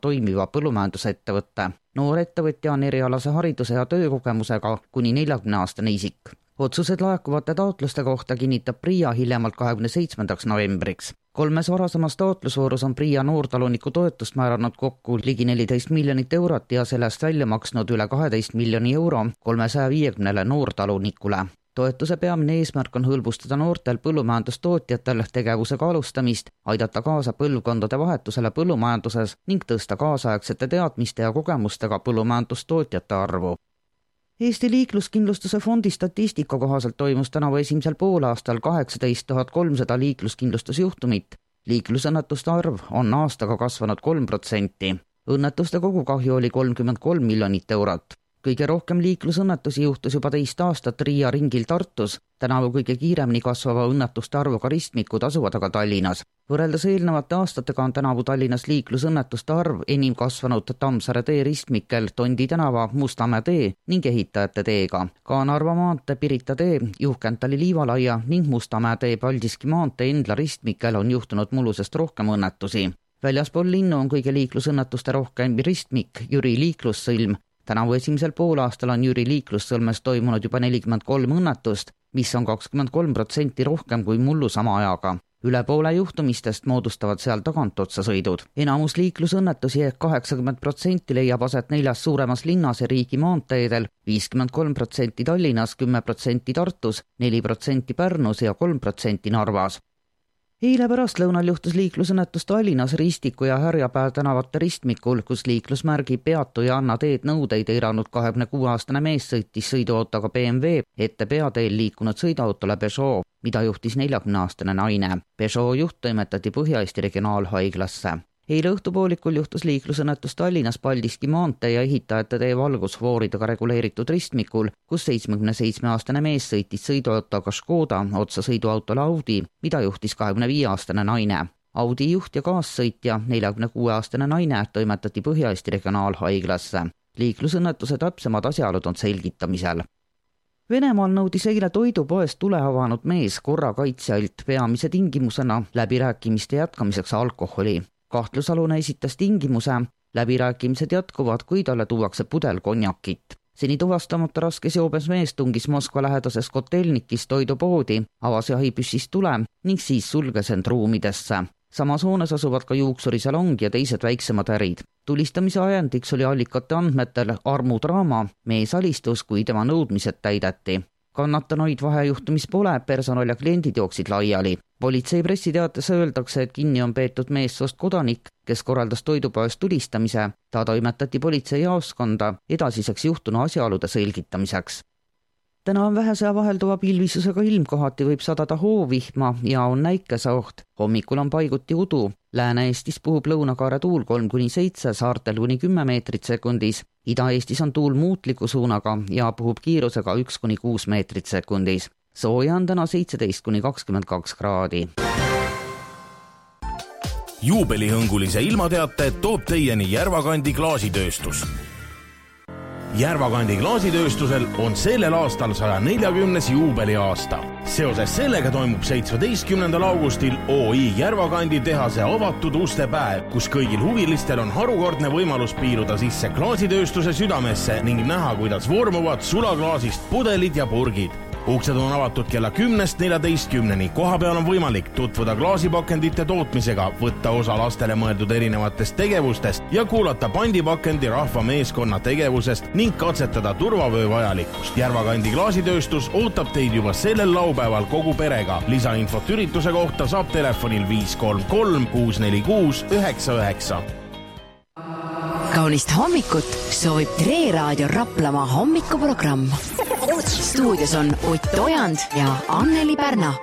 toimiva põllumajandusettevõtte. Noor ettevõtja on erialase hariduse ja töökogemusega kuni 40-aastane isik. Otsused laekuvate taotluste kohta kinnitab PRIA hiljemalt 27. novembriks. 3 varasemas taotlusvoorus on PRIA noortaluniku toetust määranud kokku ligi 14 miljonit eurot ja sellest välja maksnud üle 12 miljoni euro 350 noortalunikule. Toetuse peamine eesmärk on hõlbustada noortel põllumajandustootjatel tegevusega alustamist, aidata kaasa põlvkondade vahetusele põllumajanduses ning tõsta kaasaegsete teadmiste ja kogemustega põllumajandustootjate arvu. Eesti liikluskindlustuse fondi statistika kohaselt toimus tänavu esimesel poolaastal 18 300 liikluskindlustusjuhtumit. Liiklusõnnetuste arv on aastaga kasvanud 3%. Õnnetuste kogukahju oli 33 miljonit eurot. Kõige rohkem liiklusõnnetusi juhtus juba 2 aastat Riia ringil Tartus. Tänavu kõige kiiremini kasvava õnnetuste arvuga ristmikud asuvad aga Tallinnas. Võrreldes eelnevate aastatega on tänavu Tallinnas liiklusõnnetuste arv enim kasvanud Tammsaare tee ristmikel Tondi tänava, Mustamäe tee ning Ehitajate teega. Ka Narva maantee, Pirita tee, Juhkentali Liivalaia ning Mustamäe tee Paldiski maantee Endla ristmikel on juhtunud mullusest rohkem õnnetusi. Väljaspool linnu on kõige liiklusõnnetuste rohkem ristmik Jüri liiklussõlm. Tänavu esimesel poolaastal on Jüri liiklussõlmes toimunud juba 43 õnnetust, mis on 23% rohkem kui mullu sama ajaga. Üle poole juhtumistest moodustavad seal tagantotsa sõidud. Enamus liiklusõnnetusi ehk 80% leiab aset 4 suuremas linnas ja riigi maanteedel, 53% Tallinnas, 10% Tartus, 4% Pärnus ja 3% Narvas. Eile pärastlõunal juhtus liiklusõnnetus Tallinnas Ristiku ja Härjapää tänavate ristmikul, kus liiklusmärgi peatu ja anna teed nõudeid eiranud 26-aastane mees sõitis sõiduautoga BMW ette peateel liikunud sõiduautole Peugeot, mida juhtis 40-aastane naine. Peugeot juht toimetati Põhja-Eesti regionaalhaiglasse. Eile õhtupoolikul juhtus liiklusõnnetus Tallinnas Paldiski maantee ja Ehitajate tee valgusfooridega reguleeritud ristmikul, kus 77-aastane mees sõitis sõiduautoga Škoda otsa sõiduautole Audi, mida juhtis 25-aastane naine. Audi juht ja kaassõitja, 46-aastane naine, toimetati Põhja-Eesti regionaalhaiglasse. Liiklusõnnetuse täpsemad asjaolud on selgitamisel. Venemaal nõudis eile toidupoest tule avanud mees korrakaitsjalt peamise tingimusena läbirääkimiste jätkamiseks alkoholi. Kahtlusalune esitas tingimuse, läbirääkimised jätkuvad, kui talle tuuakse pudel konjakit. Seni tuvastamata raskes joobes mees tungis Moskva lähedases Kotelnikis toidupoodi, avas jahipüssist tule ning siis sulges end ruumidesse. Samas hoones asuvad ka juuksurisalong ja teised väiksemad ärid. Tulistamise ajendiks oli allikate andmetel armudraama, mees alistus, kui tema nõudmised täideti. Kannatanoid vahejuhtumis pole, personal ja kliendid jooksid laiali. Politsei pressiteates öeldakse, et kinni on peetud meessoost kodanik, kes korraldas toidupoest tulistamise. Ta toimetati politsei jaoskonda edasiseks juhtunu asjaolude selgitamiseks. Täna on vähese vahelduva pilvisusega ilm, kohati võib sadada hoovihma ja on näikeseoht. Hommikul on paiguti udu. Lääne-Eestis puhub lõunakaare tuul 3-7, saartel kuni 10 meetrit sekundis. Ida-Eestis on tuul muutliku suunaga ja puhub kiirusega 1-6 meetrit sekundis. Sooja on täna 17-22 kraadi. Juubelihõngulise ilmateate toob teieni Järvakandi klaasitööstus. Järvakandi klaasitööstusel on sellel aastal 140. juubeliaasta. Seoses sellega toimub 17. augustil OI Järvakandi tehase avatud uste päev, kus kõigil huvilistel on harukordne võimalus piiruda sisse klaasitööstuse südamesse ning näha, kuidas vormuvad sulaklaasist pudelid ja purgid. Uksed on avatud kella 10-14, koha peal on võimalik tutvuda klaasipakendite tootmisega, võtta osa lastele mõeldud erinevatest tegevustest ja kuulata pandipakendi rahva meeskonna tegevusest ning katsetada turvavöö vajalikkust. Järvakandi klaasitööstus ootab teid juba sellel laupäeval kogu perega. Lisainfot ürituse kohta saab telefonil 533 646 99. Kaunist hommikut soovib Tre Raadio Raplamaa hommikuprogramm. Stuudios on Ott Ojand ja Anneli Pärna.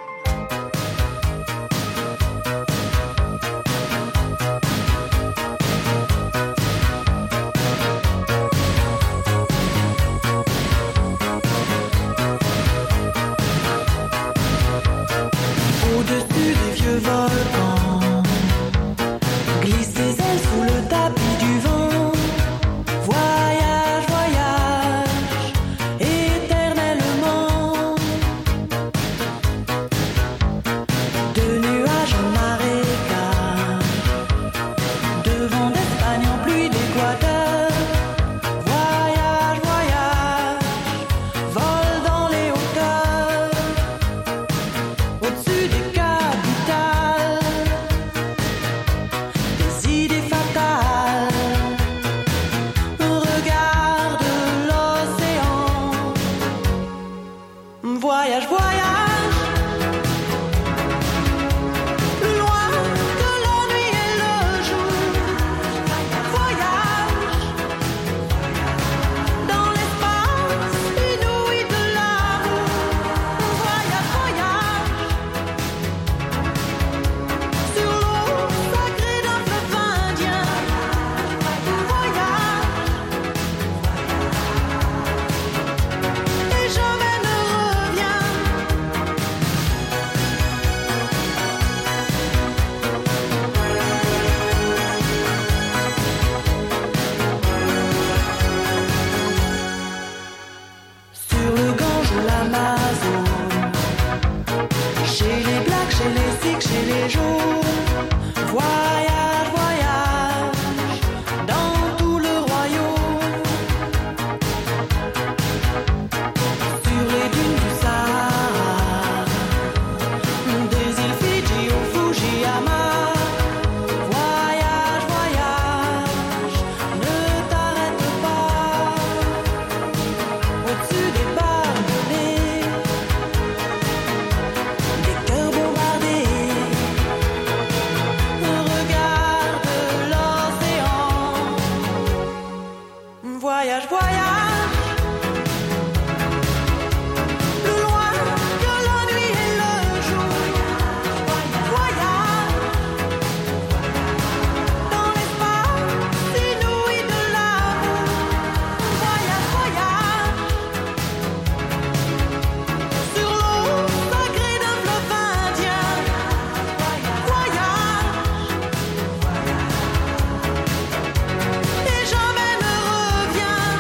Au-dessus des vieux volcans glisse des ailes sous le tapis du vent. Voyage, voyage, éternellement. Voyage, voyage, plus loin que la nuit et le jour. Voyage, dans l'espace inouï de l'amour. Voyage, voyage, sur l'eau sacrée d'un fleuve indien. Voyage, et jamais ne revient.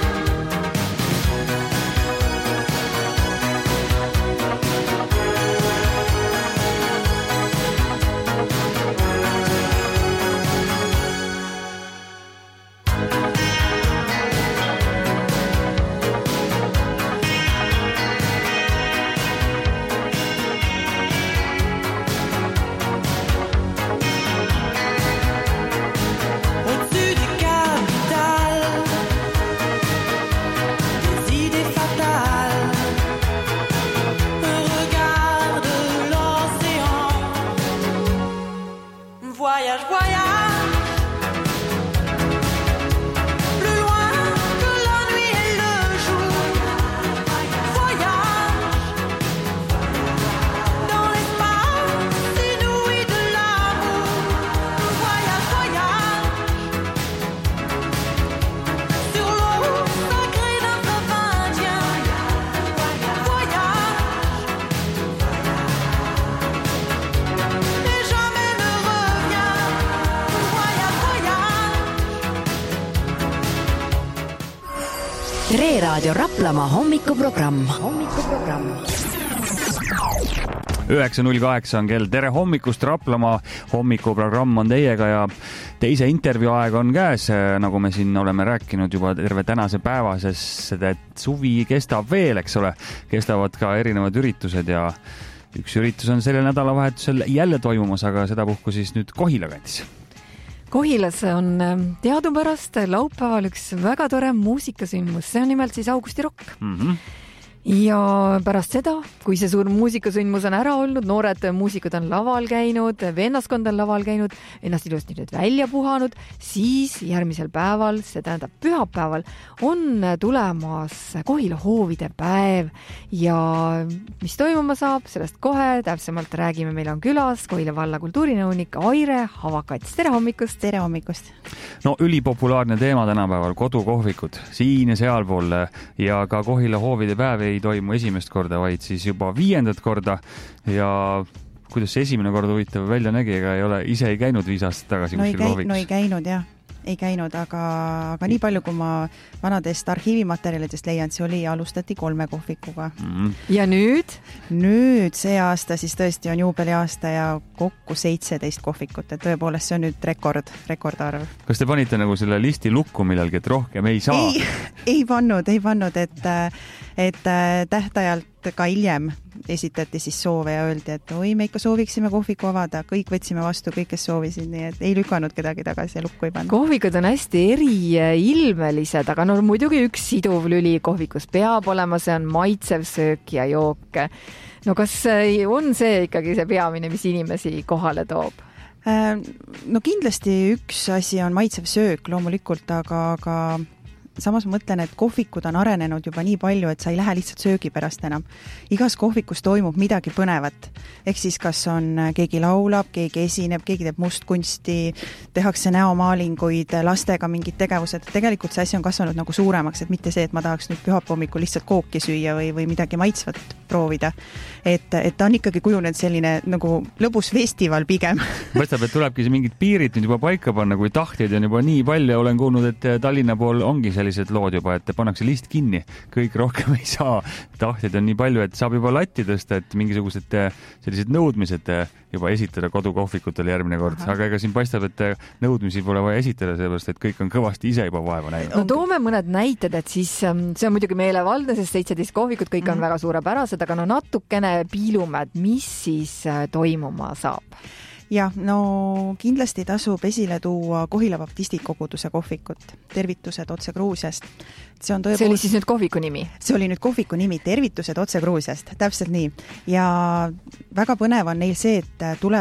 Au-dessus des capitales, des idées fatales, regarde l'océan. Voyage, voyage, plus loin que la nuit et le jour. Voyage, dans l'espace inouï de l'amour. Voyage, voyage, sur l'eau sacrée d'un fleuve indien. Voyage, et jamais ne revient. Voyage, voyage. Tre Raadio Raplamaa hommikuprogramm. 9.08 on kell. Tere hommikust, Raplamaa hommikuprogramm on teiega ja teise intervjuu aeg on käes, nagu me siin oleme rääkinud juba terve tänase päeva, sest et suvi kestab veel, eks ole, kestavad ka erinevad üritused ja üks üritus on sellel nädalavahetusel jälle toimumas, aga sedapuhku siis nüüd Kohila kandis. Kohilas on teadupärast laupäeval üks väga tore muusikasündmus, see on nimelt siis Augusti Rock. Ja pärast seda, kui see suur muusikasündmus on ära olnud, noored muusikud on laval käinud, vennaskond on laval käinud, ennast ilusti nüüd välja puhanud, siis järgmisel päeval, see tähendab pühapäeval, on tulemas Kohila hoovide päev ja mis toimuma saab, sellest kohe täpsemalt räägime, meil on külas Kohila valla kultuurinõunik Aire Havakats. Tere hommikust! Tere hommikust! No ülipopulaarne teema tänapäeval, kodukohvikud siin ja sealpool ja ka Kohila hoovide päev ei toimu esimest korda, vaid siis juba 5. korda ja kuidas see esimene kord huvitav välja nägi, ega ise ei käinud 5 aastat tagasi kuskil kohvikus? No ei käinud jah, ei käinud, aga nii palju, kui ma vanadest arhiivimaterjalidest leian, see oli, alustati 3 kohvikuga. Ja nüüd? Nüüd see aasta siis tõesti on juubeliaasta ja kokku 17 kohvikut, et tõepoolest see on nüüd rekordarv. Kas te panite nagu selle listi lukku millalgi, et rohkem ei saa? Ei pannud, et tähtajalt ka hiljem esitati siis soove ja öeldi, et oi, me ikka sooviksime kohviku avada, kõik võtsime vastu, kõik, kes soovisid, nii et ei lükanud kedagi tagasi ja lukku ei pannud. Kohvikud on hästi eriilmelised, aga no muidugi üks siduv lüli kohvikus peab olema, see on maitsev söök ja jook. No kas on see ikkagi see peamine, mis inimesi kohale toob? No kindlasti üks asi on maitsev söök loomulikult, aga samas mõtlen, et kohvikud on arenenud juba nii palju, et sa ei lähe lihtsalt söögi pärast enam. Igas kohvikus toimub midagi põnevat. Ehk siis kas on keegi laulab, keegi esineb, keegi teeb mustkunsti, tehakse näomaalinguid, lastega mingid tegevused. Tegelikult see asi on kasvanud nagu suuremaks, et mitte see, et ma tahaks nüüd pühapäeval lihtsalt kooki süüa või midagi maitsvat proovida. Et ta on ikkagi kujunenud selline nagu lõbus festival pigem. Mõtleb, et tulebki see mingid piirid nüüd juba paika panna, kui tahtjaid on juba nii palju. Olen kuulnud, et Tallinna pool ongi sellised lood juba, et pannakse list kinni. Kõik rohkem ei saa. Tahtjaid on nii palju, et saab juba latti tõsta, et mingisugused sellised nõudmised juba esitada kodukohvikutele järgmine kord. Aga ega siin paistab, et nõudmisi pole vaja esitada, sellepärast, et kõik on kõvasti ise juba vaeva näinud. No toome mõned näited, et siis see on muidugi meelevaldne, sest 17 kohvikut, kõik on väga suurepärased, aga no natukene piilume, et mis siis toimuma saab? Jah, no kindlasti tasub esile tuua Kohila baptistikoguduse kohvikut. Tervitused otse Gruusiast. See oli siis nüüd kohviku nimi? See oli nüüd kohviku nimi, Tervitused otse Gruusiast, täpselt nii. Ja väga põnev on neil see, et tulevad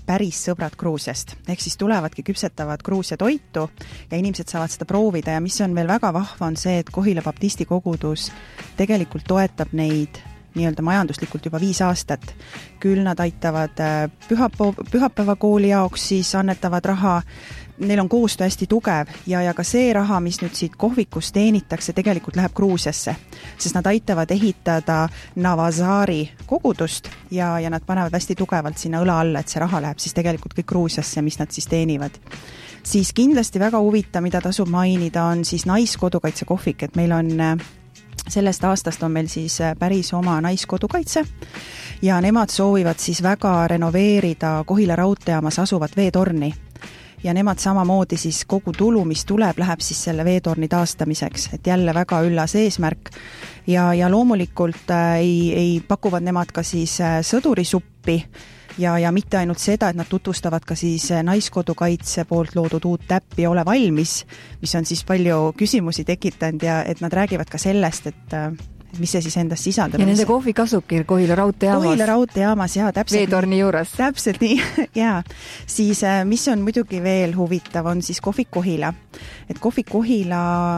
päris sõbrad Gruusiast. Ehk siis tulevadki küpsetavad Gruusia toitu ja inimesed saavad seda proovida ja mis on veel väga vahva on see, et Kohila baptisti kogudus tegelikult toetab neid nii-öelda majanduslikult juba 5 aastat. Küll nad aitavad pühapäevakooli jaoks, siis annetavad raha, neil on koostöö hästi tugev ja ka see raha, mis nüüd siit kohvikust teenitakse, tegelikult läheb Gruusiasse, sest nad aitavad ehitada Navazaari kogudust ja nad panevad hästi tugevalt sinna õla alla, et see raha läheb siis tegelikult kõik Gruusiasse, mis nad siis teenivad. Siis kindlasti väga huvitav, mida tasub mainida, on siis naiskodukaitse kohvik, et meil on sellest aastast on meil siis päris oma naiskodukaitse ja nemad soovivad siis väga renoveerida Kohila raudteejamas asuvat veetorni ja nemad samamoodi siis kogu tulu, mis tuleb, läheb siis selle veetorni taastamiseks, et jälle väga üllas eesmärk ja loomulikult ei pakuvad nemad ka siis sõdurisuppi ja mitte ainult seda, et nad tutvustavad ka siis naiskodukaitse poolt loodud uut täppi Ole valmis, mis on siis palju küsimusi tekitanud ja et nad räägivad ka sellest, et mis see siis endast sisaldab. Ja nende kohvi kasubki Kohila raudteejaamas. Kohila raudteejaamas, jaa, täpselt. Veetorni juures. Täpselt nii, jaa. Siis mis on muidugi veel huvitav, on siis kohvik Kohila. Et kohvik Kohila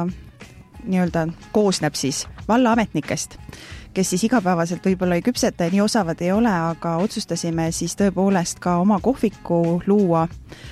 nii-öelda koosneb siis vallaametnikest, kes siis igapäevaselt võib-olla ei küpseta ja nii osavad ei ole, aga otsustasime siis tõepoolest ka oma kohviku luua.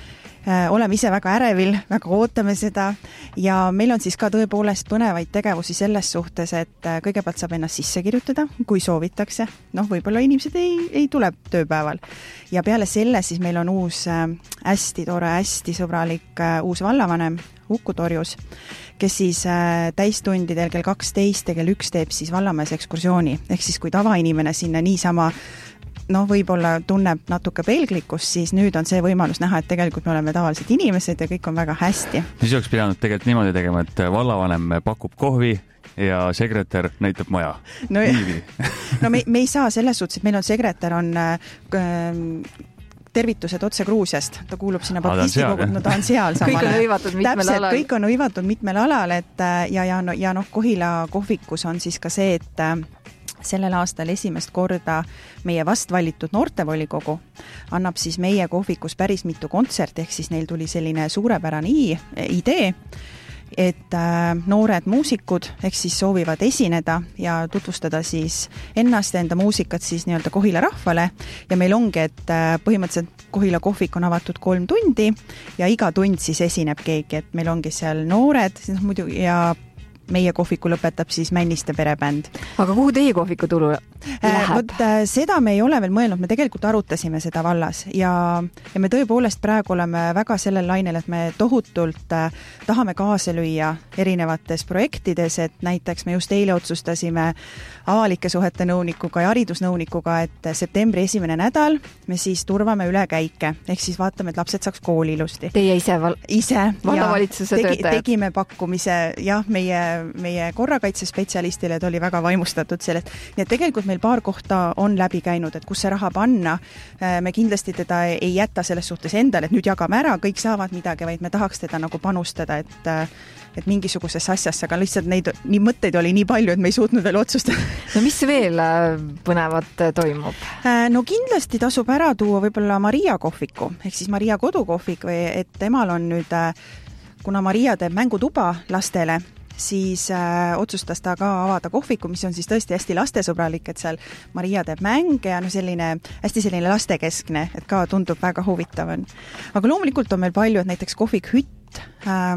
Oleme ise väga ärevil, väga ootame seda ja meil on siis ka tõepoolest põnevaid tegevusi selles suhtes, et kõigepealt saab ennast sisse kirjutada, kui soovitakse. Võib-olla inimesed ei tule tööpäeval. Ja peale selle siis meil on uus hästi tore, hästi sõbralik uus vallavanem Uku Torjus, kes siis täistundidel kell 12 ja kell 1 teeb siis vallamäes ekskursiooni. Ehk siis kui tavainimene sinna niisama võib-olla tunneb natuke pelglikkust, siis nüüd on see võimalus näha, et tegelikult me oleme tavalised inimesed ja kõik on väga hästi. Mis oleks pidanud tegelikult niimoodi tegema, et vallavanem pakub kohvi ja sekretär näitab maja? Me ei saa selles suhtes, et meil on sekretär on tervitused otse Gruusiast, ta kuulub sinna baptisti kogu, ta on seal samal. Kõik on hõivatud mitmel alal. Kõik on hõivatud mitmel alal, et ja Kohila kohvikus on siis ka see, et sellel aastal esimest korda meie vastvalitud noortevolikogu annab siis meie kohvikus päris mitu kontserti, ehk siis neil tuli selline suurepärane idee, et noored muusikud ehk siis soovivad esineda ja tutvustada siis ennast ja enda muusikat siis nii-öelda Kohila rahvale ja meil ongi, et põhimõtteliselt Kohila kohvik on avatud 3 tundi ja iga tund siis esineb keegi, et meil ongi seal noored muidugi ja meie kohviku lõpetab siis Männiste perebänd. Aga kuhu teie kohviku tulu läheb? Seda me ei ole veel mõelnud, me tegelikult arutasime seda vallas ja me tõepoolest praegu oleme väga sellel lainel, et me tohutult tahame kaasa lüüa erinevates projektides, et näiteks me just eile otsustasime avalike suhete nõunikuga ja haridusnõunikuga, et septembri 1. nädal me siis turvame üle käike, ehk siis vaatame, et lapsed saaks kooli ilusti. Teie ise vallavalitsuse töötajad? Tegime pakkumise, jah, meie korrakaitsespetsialistile, et oli väga vaimustatud sellest. Nii et tegelikult meil paar kohta on läbi käinud, et kus see raha panna. Me kindlasti teda ei jäta selles suhtes endale, et nüüd jagame ära, kõik saavad midagi, vaid me tahaks teda nagu panustada, et mingisugusesse asjasse, aga lihtsalt neid nii mõtteid oli nii palju, et me ei suutnud veel otsustada. No mis veel põnevat toimub? No kindlasti tasub ära tuua võib-olla Maria kohviku, ehk siis Maria kodukohvik, et temal on nüüd, kuna Maria teeb mängutuba lastele, siis otsustas ta ka avada kohviku, mis on siis tõesti hästi lastesõbralik, et seal Maria teeb mänge ja hästi selline lastekeskne, et ka tundub väga huvitav on. Aga loomulikult on meil palju, et näiteks kohvik Hütt,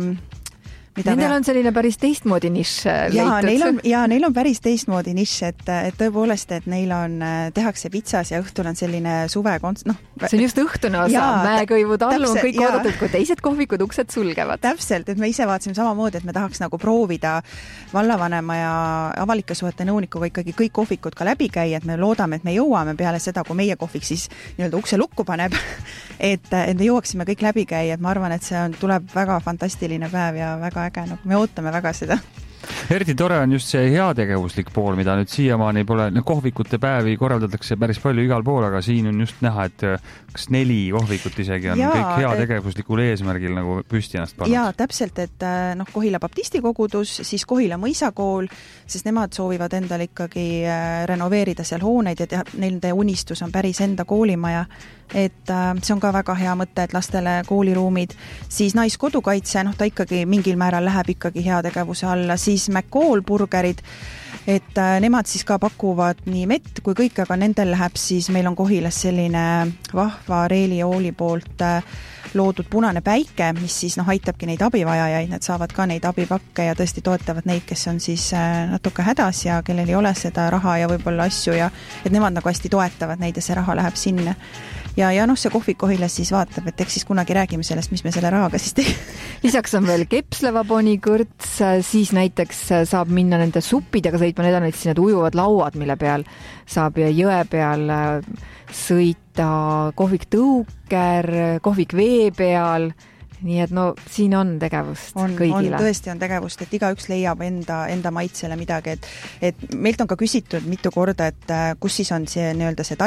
Nendel on selline päris teistmoodi nišš leitud. Neil on päris teistmoodi nišš, et tõepoolest, et neil on, tehakse pitsas ja õhtul on selline suvekonts. See on just õhtune osa, mäekõivu tallu on kõik oodatud, kui teised kohvikud uksed sulgevad. Täpselt, et me ise vaatasime samamoodi, et me tahaks nagu proovida vallavanema ja avalike suhete nõunikuga ikkagi kõik kohvikud ka läbi käia, et me loodame, et me jõuame peale seda, kui meie kohvik siis nii-öelda ukse lukku paneb, et me jõuaksime kõik läbi käia, et ma arvan, et see tuleb väga fantastiline päev ja väga äge, me ootame väga seda. Eriti tore on just see heategevuslik pool, mida nüüd siiamaani pole, kohvikute päevi korraldatakse päris palju igal pool, aga siin on just näha, et kas 4 kohvikut isegi on kõik heategevuslikul eesmärgil nagu püsti ennast pannud. Jaa, täpselt, et Kohila baptisti kogudus, siis Kohila mõisakool, sest nemad soovivad endale ikkagi renoveerida seal hooneid ja nende unistus on päris enda koolimaja. Et see on ka väga hea mõte, et lastele kooliruumid, siis naiskodukaitse, ta ikkagi mingil määral läheb ikkagi heategevuse alla, siis McCall burgerid, et nemad siis ka pakuvad nii mett kui kõik, aga nendel läheb siis, meil on Kohilas selline vahva Reeli Ooli poolt loodud punane päike, mis siis aitabki neid abivajajaid, need saavad ka neid abipakke ja tõesti toetavad neid, kes on siis natuke hädas ja kellel ei ole seda raha ja võib-olla asju ja et nemad nagu hästi toetavad neid ja see raha läheb sinna. Ja see kohvik Kohilas siis vaatab, et eks siis kunagi räägime sellest, mis me selle rahaga siis teeme. Lisaks on veel Kepsleva ponikõrts, siis näiteks saab minna nende suppidega sõitma, need on näiteks need ujuvad lauad, mille peal saab jõe peal sõita, kohvik tõuker, kohvik vee peal. Nii et siin on tegevust kõigile. Tõesti on tegevust, et igaüks leiab enda maitsele midagi, et meilt on ka küsitud mitu korda, et kus siis on see nii-öelda see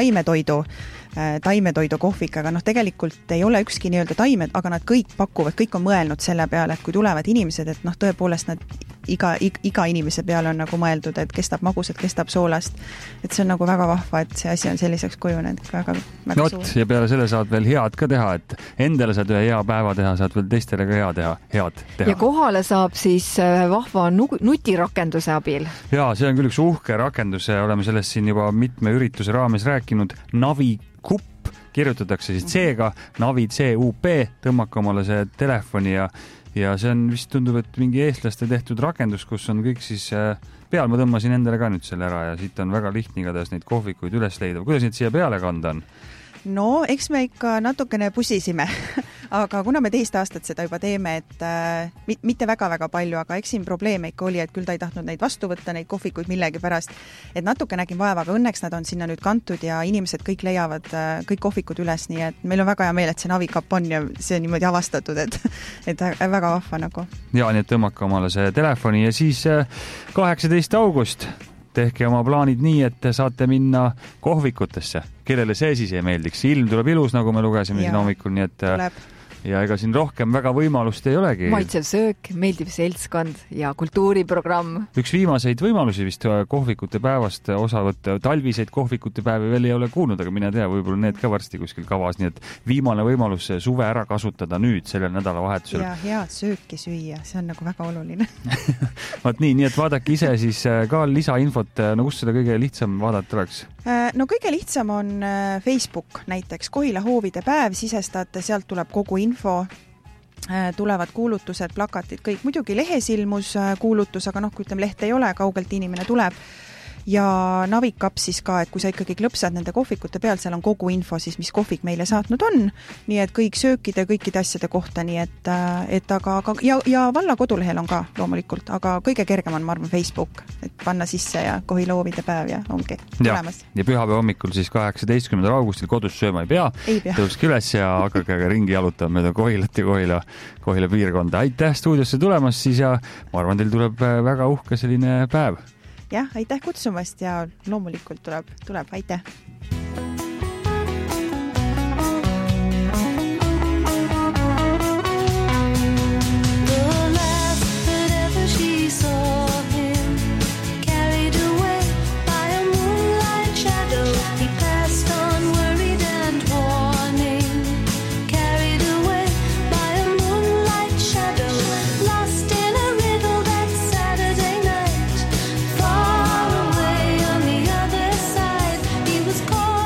taimetoidu kohvik, aga tegelikult ei ole ükski nii-öelda taimed, aga nad kõik pakuvad, kõik on mõelnud selle peale, et kui tulevad inimesed, et tõepoolest nad iga inimese peale on nagu mõeldud, et kestab magusat, kestab soolast. Et see on nagu väga vahva, et see asi on selliseks kujunenud väga suur. Ja peale selle saad veel head ka teha, et endale saad ühe hea päeva teha, saad veel teistele ka head teha. Ja kohale saab siis vahva nutirakenduse abil. Jaa, see on küll üks uhke rakendus, oleme sellest siin juba mitme ürituse raames rääkinud. Navi Kupp kirjutatakse siis C-ga, Navi CUP, tõmmake omale see telefoni ja see on vist tundub, et mingi eestlaste tehtud rakendus, kus on kõik siis peal. Ma tõmmasin endale ka nüüd selle ära ja siit on väga lihtne igatahes neid kohvikuid üles leida. Kuidas neid siia peale kanda on? No, eks me ikka natukene pusisime, aga kuna me teist aastat seda juba teeme, et mitte väga palju, aga eks siin probleeme ikka oli, et küll ta ei tahtnud neid vastu võtta, neid kohvikuid millegi pärast, et natuke nägin vaeva, aga õnneks nad on sinna nüüd kantud ja inimesed kõik leiavad kõik kohvikud üles, nii et meil on väga hea meel, et see Navikapp on ja see on niimoodi avastatud, et väga vahva nagu. Ja, nii et tõmmake omale see telefoni ja siis 18. august tehke oma plaanid nii, et saate minna kohvikutesse. Kellele see siis ei meeldiks? Ilm tuleb ilus, nagu me lugesime siin hommikul, nii et tuleb. Ja ega siin rohkem väga võimalust ei olegi. Maitsev söök, meeldiv seltskond ja kultuuriprogramm. Üks viimaseid võimalusi vist kohvikute päevast osa võtta. Talviseid kohvikute päevi veel ei ole kuulnud, aga mine tea, võib-olla need ka varsti kuskil kavas. Nii et viimane võimalus suve ära kasutada nüüd sellel nädalavahetusel. Ja head sööki süüa, see on nagu väga oluline. Vaat nii et vaadake ise siis ka lisainfot. No kus seda kõige lihtsam vaadata oleks? No kõige lihtsam on Facebook näiteks. Kohila hoovide päev, sisestate, sealt tuleb kogu info, tulevad kuulutused, plakatid, kõik. Muidugi lehes ilmus kuulutus, aga kui ütleme, leht ei ole, kaugelt inimene tuleb. Ja Navikapp siis ka, et kui sa ikkagi klõpsad nende kohvikute peal, seal on kogu info siis, mis kohvik meile saatnud on. Nii et kõik söökide, kõikide asjade kohta, nii et aga ja valla kodulehel on ka loomulikult, aga kõige kergem on, ma arvan, Facebook, et panna sisse ja Kohila hoovide päev ja ongi tulemas. Ja pühapäeva hommikul siis 18. augustil kodus sööma ei pea. Tõuske üles ja hakake ringi jalutama mööda Kohilat ja Kohila piirkonda. Aitäh stuudiosse tulemas siis ja ma arvan, teil tuleb väga uhke selline päev. Jah, aitäh kutsumast ja loomulikult tuleb. Aitäh! Call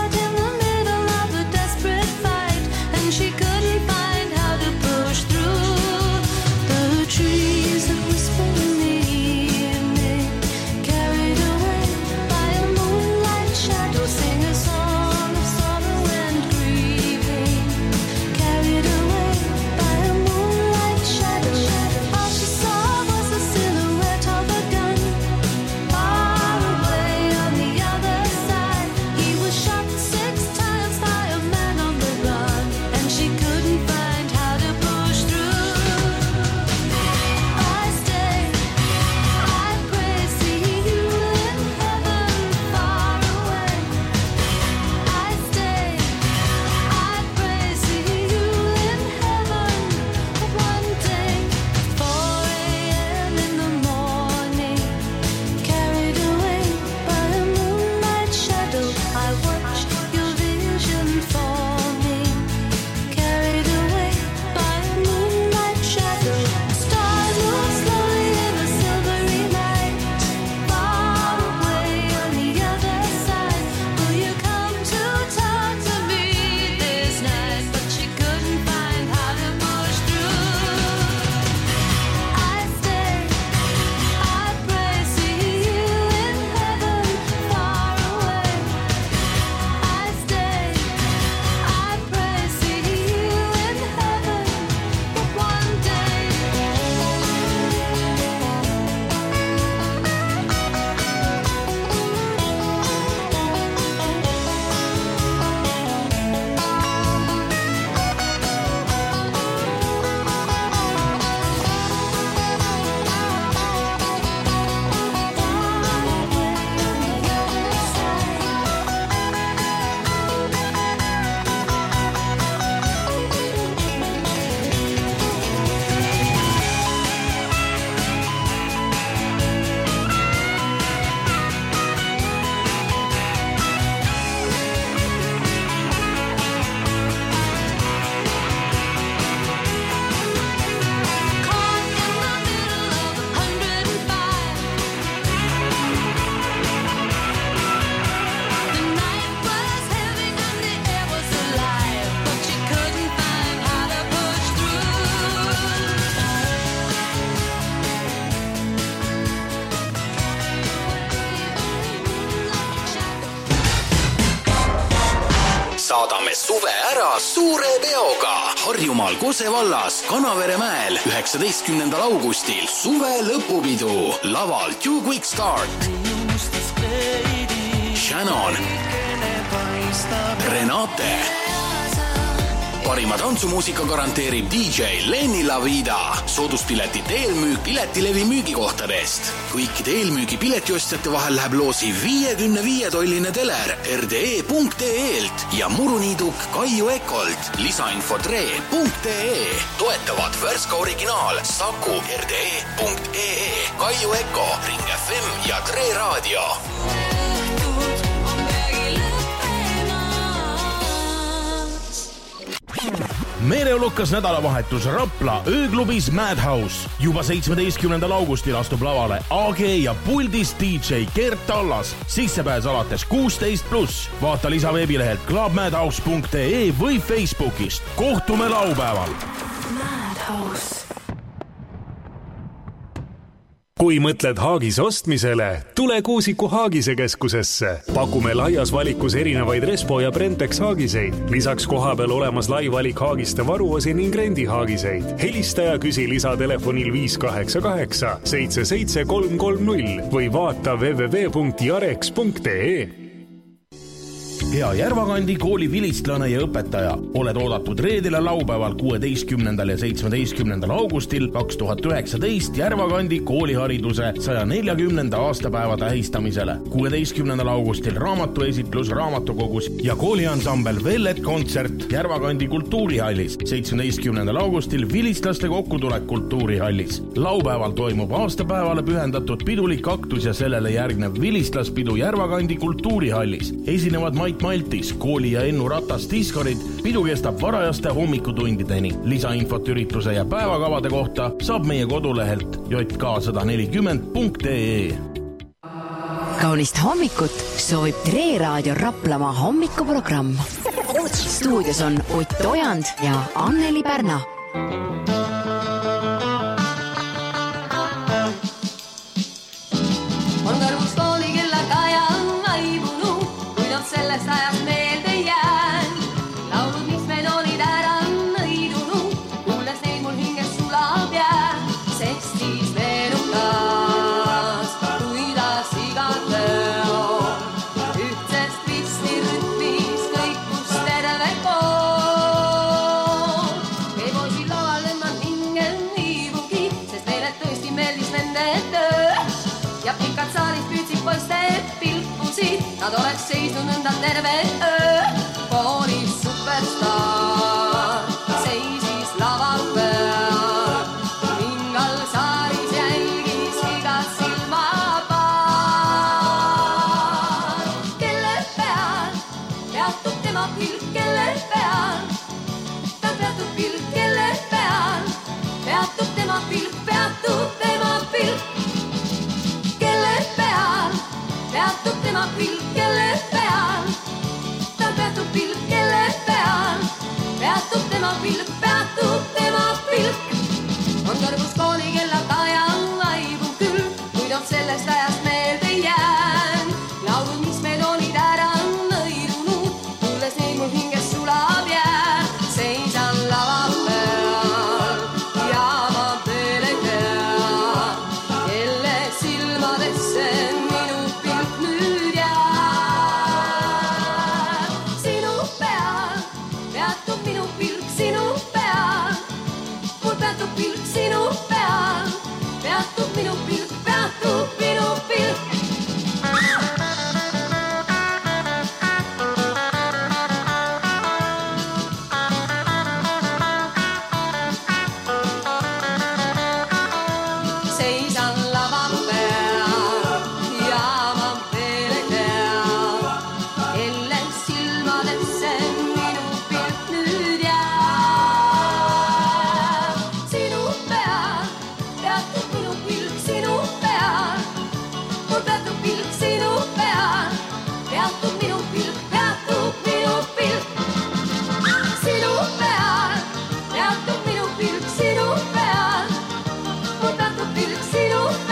suve ära suure peoga. Harjumaal Kose vallas Kanavere mäel 19. augustil suve lõpupidu. Laval Two Quick Start, Shannon, Renate. Parima tantsumuusika garanteerib DJ Lenny Lavida. Sooduspiletit eelmüük Piletilevi müügikohtadest. Kõikide eelmüügi piletiostjate vahel läheb loosi 55-tolline teler rde.ee-lt ja muruniiduk Kaiu Ekolt. Lisainfo tre.ee. Toetavad Värska originaal, Saku, rde.ee, Kaiu Eko, Ring FM ja Tre Raadio. Meeleolukas nädalavahetus Rapla ööklubis Madhouse. Juba 17. augustil astub lavale AG ja puldis DJ Gert Tallas. Sissepääs alates 16+. Vaata lisa veebilehelt clubmadhouse.ee või Facebookist. Kohtume laupäeval. Madhouse. Kui mõtled Haagis ostmisele, tule Kuusiku Haagise keskusesse. Pakume laias valikus erinevaid Respo ja Brentex haagiseid. Lisaks kohapeal olemas lai valik haagiste varuosi ning rendi haagiseid. Helista ja küsi lisatelefonil 588 77330 või vaata www.jarex.ee. Hea Järvakandi kooli vilistlane ja õpetaja. Oled oodatud reedele laupäeval 16. ja 17. augustil 2019 Järvakandi koolihariduse 140. aastapäeva tähistamisele. 16. augustil raamatuesitlus raamatukogus ja kooliansambel Vellet kontsert Järvakandi kultuurihallis. 17. augustil vilistlaste kokkutulek kultuurihallis. Laupäeval toimub aastapäevale pühendatud pidulik aktus ja sellele järgnev vilistlaspidu Järvakandi kultuurihallis. Esinevad Mait Maltis, kooli ja Ennu Ratas diskorid. Pidu kestab varajaste hommikutundideni. Lisainfot ürituse ja päevakavade kohta saab meie kodulehelt jk140.ee. Kaunist hommikut soovib Tre Raadio Raplamaa hommikuprogramm. Stuudios on Ott Ojand ja Anneli Pärna. On kõrvus kooli kellaga ja aibunu, kuid on sellest ajast meelde jään. Laulud, mis meil olid ära nõidunu, kuules neid mul hinges sulab jää. Sest siis meenutas, kuidas igal tööl ühtsest ristirütmis kõikus terve kool. Ei poisil laval emman hinge niivugi, sest meile tõesti meeldis nende töö. Ja pikad saalis püütsid poiste pilkusid, nad oleks seisnud nõnda terve öö. Koolis superstar seisis laval peal, mingal saalis jälgis igat silmapaar. Kelle peal peatub tema pilk, kelle peal ta peatub pilk, kelle peal peatub tema pilk, peatub tema pilk. Kelle peal peatub tema pilk, kelle peal ta peatub pilk, kelle peal peatub tema pilk, peatub tema pilk. On kõrvus kooli kellaga ja aibun küll, kuid on sellest ajast meelde jään. Laulud, mis meil olid ära nõidunud, kuules neid mul hinges sulab jää. Seisan lava peal ja ma peletan, kelle silmadesse minu pilk nüüd jääb. Sinu peal peatub minu pilk, sinu peal mul peatub pilk, sinu peal peatub minu pilk, peatub minu pilk. Seisan lava peal ja ma peletan, kelle silmadesse minu pilk nüüd jääb. Sinu peal peatub minu pilk, sinu peal mul peatub pilk, sinu peal peatub minu pilk, peatub minu pilk. Sinu peal peatub minu pilk, sinu peal mul peatub pilk, sinu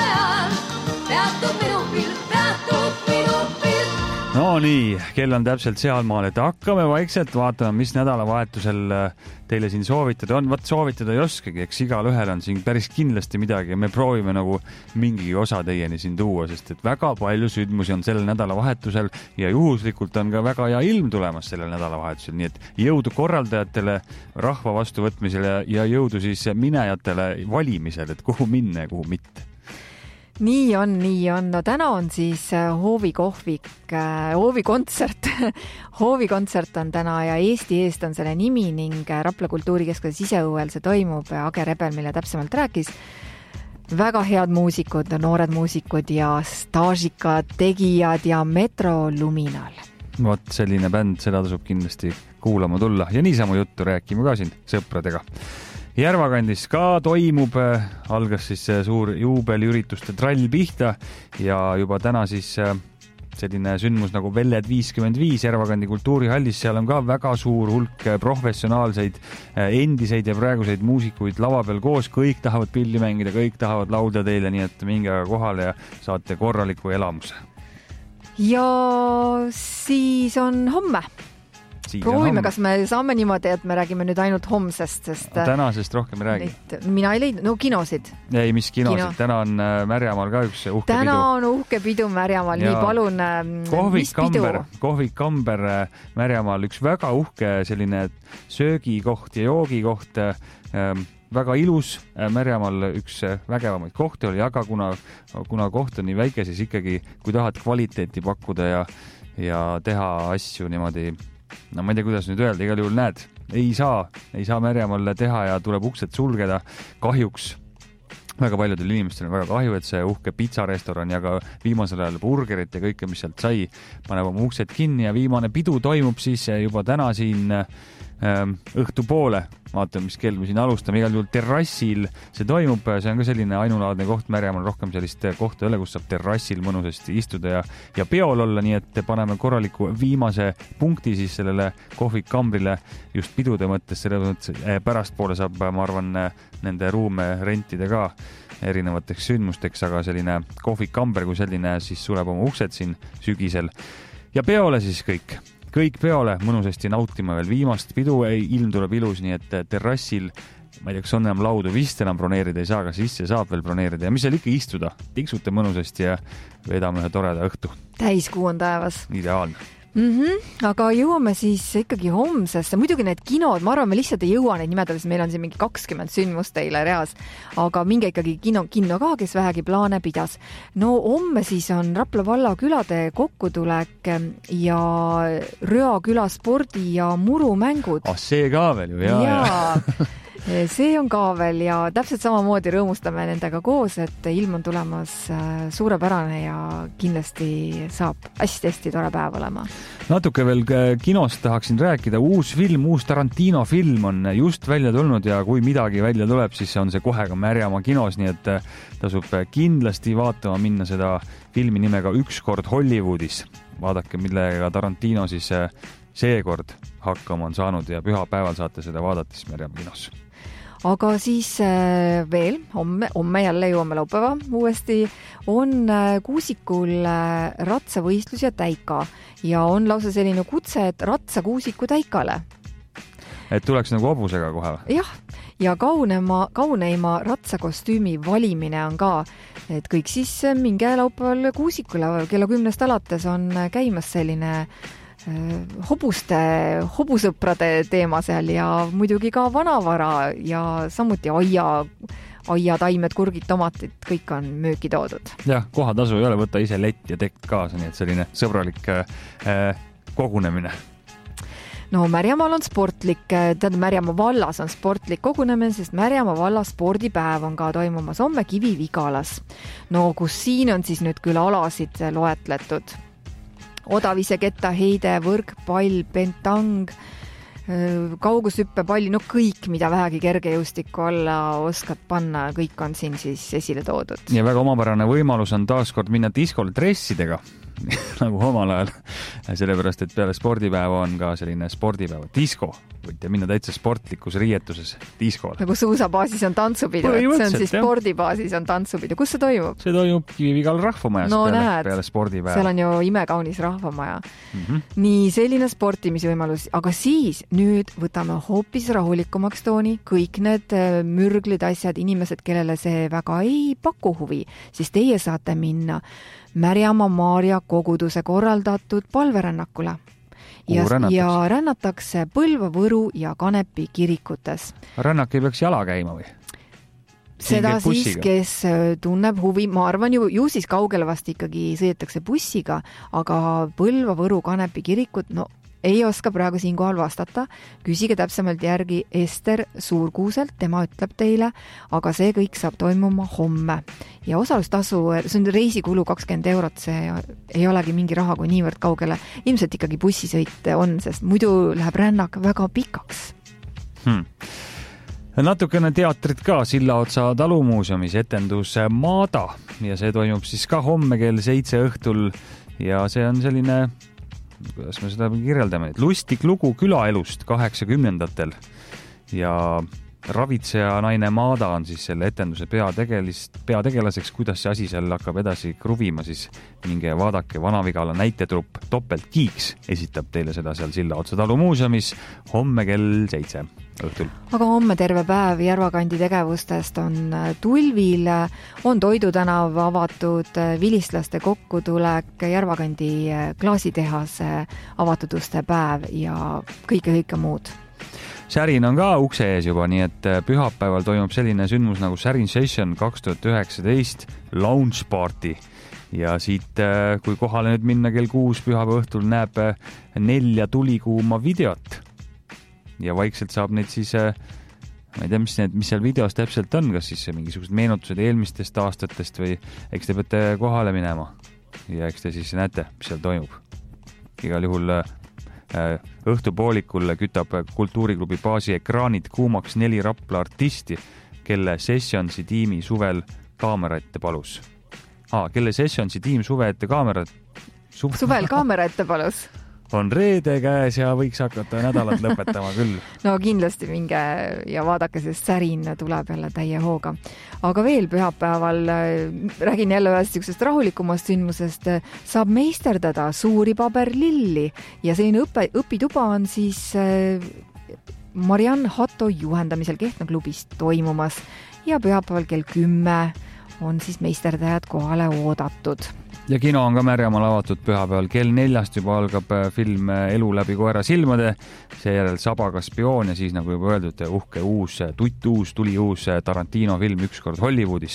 No nii, kell on täpselt sealmaal, et hakkame vaikselt vaatama, mis nädalavahetusel teile siin soovitada on. Vaat soovitada ei oskagi, eks igal ühel on siin päris kindlasti midagi ja me proovime nagu mingi osa teieni siin tuua, sest et väga palju sündmusi on sellel nädalavahetusel ja juhuslikult on ka väga hea ilm tulemas sellel nädalavahetusel, nii et jõudu korraldajatele, rahva vastuvõtmisele ja jõudu siis minejatele valimisel, et kuhu minna ja kuhu mitte. Nii on. No täna on siis hoovikontsert. Hoovikontsert on täna ja Eesti eest on selle nimi ning Rapla Kultuurikeskuse siseõuel see toimub. Age Rebel, mille täpsemalt rääkis. Väga head muusikud, noored muusikud ja staažikad tegijad ja Metro Luminal. Vot selline bänd, seda tasub kindlasti kuulama tulla ja niisama juttu rääkima ka siin sõpradega. Järvakandis ka toimub, algas siis suur juubeliürituste trall pihta ja juba täna siis selline sündmus nagu Velled 55 Järvakandi kultuurihallis, seal on ka väga suur hulk professionaalseid, endiseid ja praeguseid muusikuid lava peal koos, kõik tahavad pilli mängida, kõik tahavad laulda teile, nii et minge kohale ja saate korraliku elamuse. Ja siis on homme. Proovime, kas me saame niimoodi, et me räägime nüüd ainult homsest, sest tänasest rohkem ei räägi. Mina ei leidnud, no kinosid. Ei, mis kinosid? Täna on Märjamaal ka üks uhke pidu. Täna on uhke pidu Märjamaal, nii palun, mis pidu? Kohvik Kamber Märjamaal, üks väga uhke selline söögikoht ja joogikoht, väga ilus Märjamaal, üks vägevamaid kohti oli, aga kuna koht on nii väike, siis ikkagi, kui tahad kvaliteeti pakkuda ja teha asju niimoodi, no ma ei tea, kuidas nüüd öelda, igal juhul näed, ei saa Märjamaal teha ja tuleb uksed sulgeda. Kahjuks väga paljudel inimestel on väga kahju, et see uhke pizzarestoran ja ka viimasel ajal burgerit ja kõike, mis sealt sai, paneb oma uksed kinni ja viimane pidu toimub siis juba täna siin õhtupoole. Vaatame, mis kell me siin alustame. Igal juhul terrassil see toimub. See on ka selline ainulaadne koht Märjamaal, rohkem sellist kohta õle, kus saab terrassil mõnusasti istuda ja peol olla, nii et paneme korraliku viimase punkti siis sellele Kohvik Kambrile just pidude mõttes, selle mõttes pärastpoole saab, ma arvan, nende ruume rentida ka erinevateks sündmusteks, aga selline Kohvik Kamber kui selline siis suleb oma uksed siin sügisel ja peole siis kõik peole mõnusasti nautima veel viimast pidu, ilm tuleb ilus, nii et terrassil, ma ei tea, kas on enam laudu, vist enam broneerida ei saa, aga sisse saab veel broneerida ja mis seal ikka istuda, tiksute mõnusasti ja vedame ühe toreda õhtu. Täiskuu on taevas. Ideaalne. Aga jõuame siis ikkagi homsesse. Muidugi need kinod, ma arvan, me lihtsalt ei jõua neid nimetada, sest meil on siin mingi 20 sündmust teile reas. Aga minge ikkagi kinno ka, kes vähegi plaane pidas. No homme siis on Rapla valla külade kokkutulek ja Röaküla spordi ja murumängud. See ka veel ju, jaa. See on ka veel ja täpselt samamoodi rõõmustame nendega koos, et ilm on tulemas suurepärane ja kindlasti saab hästi tore päev olema. Natuke veel kinost tahaksin rääkida. Uus Tarantino film on just välja tulnud ja kui midagi välja tuleb, siis on see kohe ka Märjamaa kinos, nii et tasub kindlasti vaatama minna seda filmi nimega Ükskord Hollywoodis. Vaadake, millega Tarantino siis seekord hakkama on saanud ja pühapäeval saate seda vaadata siis Märjamaa kinos. Aga siis veel, homme jälle jõuame laupäeva uuesti, on Kuusikul ratsavõistlus ja täika ja on lausa selline kutse, et ratsakuusiku täikale. Et tuleks nagu hobusega kohe? Jah, ja kauneima ratsakostüümi valimine on ka, et kõik siis minge laupäeval Kuusikule, kella 10 alates on käimas selline hobusõprade teema seal ja muidugi ka vanavara ja samuti aiataimed, kurgid, tomatid, kõik on müüki toodud. Jah, kohatasu ei ole, võtta ise lett ja tekk kaasa, nii et selline sõbralik kogunemine. No Märjamaal on sportlik, Märjamaa vallas on sportlik kogunemine, sest Märjamaa valla spordipäev on ka toimumas homme Kivi-Vigalas. No kus siin on siis nüüd küll alasid loetletud. Odavise kettaheide, võrkpall, pentang, kaugushüppepalli, no kõik, mida vähegi kergejõustiku alla oskad panna, kõik on siin siis esile toodud. Ja väga omapärane võimalus on taaskord minna diskole dressidega. nagu omal ajal, sellepärast, et peale spordipäeva on ka selline spordipäeva disko. Võite minna täitsa sportlikus riietuses diskole. Nagu suusabaasis on tantsupidu, et see on siis spordibaasis on tantsupidu. Kus see toimub? See toimub Kivivigal rahvamajas peale spordipäeva. Seal on ju imekaunis rahvamaja. Nii selline sportimisvõimalus, aga siis nüüd võtame hoopis rahulikumaks tooni kõik need mürglid asjad, inimesed, kellele see väga ei paku huvi, siis teie saate minna Märjamaa Maarja koguduse korraldatud palverännakule. Ja rännatakse Põlva, Võru ja Kanepi kirikutes. Rännak ei peaks jala käima või? Seda siis, kes tunneb huvi, ma arvan ju siis kaugele vast ikkagi sõidetakse bussiga, aga Põlva, Võru, Kanepi kirikud, no ei oska praegu siinkohal vastata. Küsige täpsemalt järgi Ester Suurkuuselt, tema ütleb teile, aga see kõik saab toimuma homme. Ja osalustasu, see on reisikulu 20 €, see ei olegi mingi raha, kui niivõrd kaugele. Ilmselt ikkagi bussisõit on, sest muidu läheb rännak väga pikaks. Natukene teatrit ka Sillaotsa talumuuseumis etendus Maada ja see toimub siis ka homme kell 7 õhtul ja see on selline, kuidas me seda kirjeldame, lustik lugu külaelust 80-ndatel ja ravitseja naine Maada on siis selle etenduse peategelaseks, kuidas see asi seal hakkab edasi kruvima, siis minge vaadake, Vanavigala näitetrupp Topeltkiiks esitab teile seda seal Sillaotsa talumuuseumis homme kell 7 õhtul. Aga homme terve päev Järvakandi tegevustest on tulvil, on Toidutänav avatud, vilistlaste kokkutulek, Järvakandi klaasitehase avatud uste päev ja kõike muud. Särin on ka ukse ees juba, nii et pühapäeval toimub selline sündmus nagu Särin Session 2019 Lounge Party ja siit, kui kohale nüüd minna kell 6 pühapäeva õhtul, näeb 4 tulikuuma videot ja vaikselt saab neid siis, ma ei tea, mis seal videos täpselt on, kas siis mingisugused meenutused eelmistest aastatest või eks te peate kohale minema ja eks te siis näete, mis seal toimub. Igal juhul õhtupoolikul kütab kultuuriklubi baasi ekraanid kuumaks 4 Rapla artisti, kelle Sessionsi tiimi suvel kaamera ette palus. Kelle Sessionsi tiim suvel kaamera ette palus? On reede käes ja võiks hakata nädalat lõpetama küll. No kindlasti minge ja vaadake, sest Särin tuleb jälle täie hooga. Aga veel pühapäeval, räägin jälle ühest niisugusest rahulikumast sündmusest, saab meisterdada suuri paberlilli ja selline õpituba on siis Mariann Hatto juhendamisel Kehtna klubis toimumas ja pühapäeval kell 10 on siis meisterdajad kohale oodatud. Ja kino on ka Märjamaal avatud pühapäeval. Kell 4 juba algab film Elu läbi koera silmade, seejärel Sabaga spioon ja siis, nagu juba öeldud, uhke uus Tarantino film Ükskord Hollywoodis.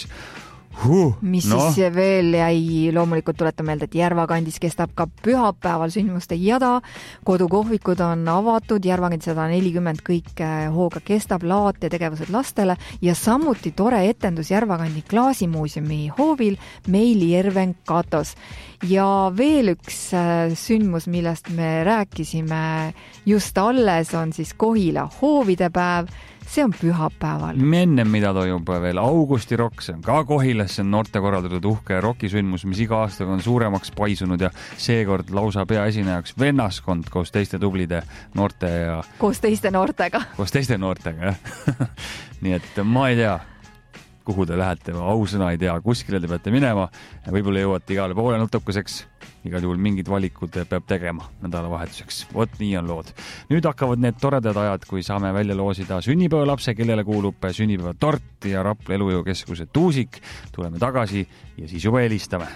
Siis veel jäi, loomulikult tuletan meelde, et Järvakandis kestab ka pühapäeval sündmuste jada, kodukohvikud on avatud, Järvakandi 140 kõik hooga kestab, laat ja tegevused lastele ja samuti tore etendus Järvakandi klaasimuuseumi hoovil Meili Jerven Katos. Ja veel üks sündmus, millest me rääkisime just alles, on siis Kohila hoovide päev. See on pühapäeval. Ennem mida toimub veel Augusti Rock, see on ka Kohilas, see on noorte korraldatud uhke rockisündmus, mis iga aastaga on suuremaks paisunud ja seekord lausa peaesinejaks vennaskond koos teiste tublide noorte ja... Koos teiste noortega, jah. Nii et ma ei tea, kuhu te lähete, ausõna ei tea, kuskile te peate minema ja võib-olla jõuate igale poole nutukeseks. Igal juhul mingid valikud peab tegema nädalavahetuseks. Vot nii on lood. Nüüd hakkavad need toredad ajad, kui saame välja loosida sünnipäevalapse, kellele kuulub sünnipäevatort ja Rapla elujõukeskuse tuusik. Tuleme tagasi ja siis juba helistame.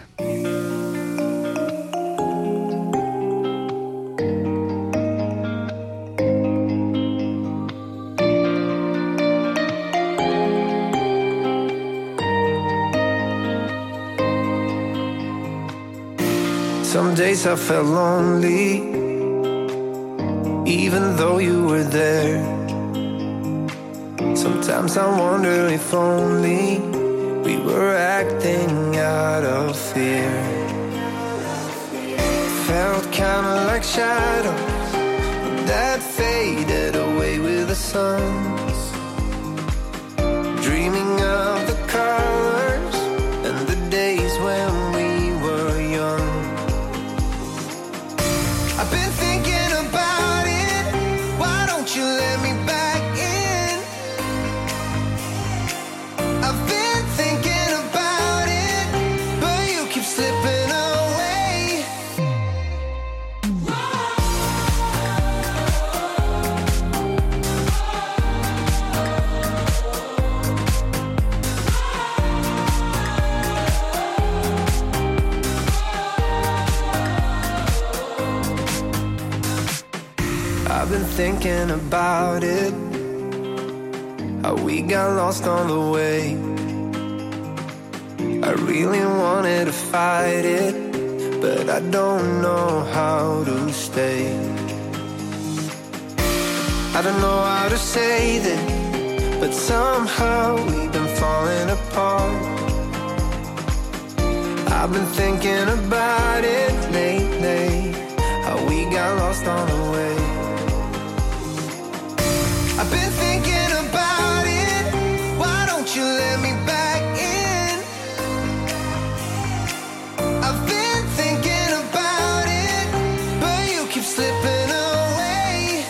Some days I felt lonely, even though you were there. Sometimes I wonder if only we were acting out of fear. Felt kinda like shadows that faded away with the suns, dreaming of the colors and the days when we were young. been thinking about it, how we got lost on the way. I really wanted to fight it, but I don't know how to stay. I don't know how to say this, but somehow we've been falling apart. I've been thinking about it lately, how we got lost on the way. I've been thinking about it, why don't you let me back in? I've been thinking about it, but you keep slipping away.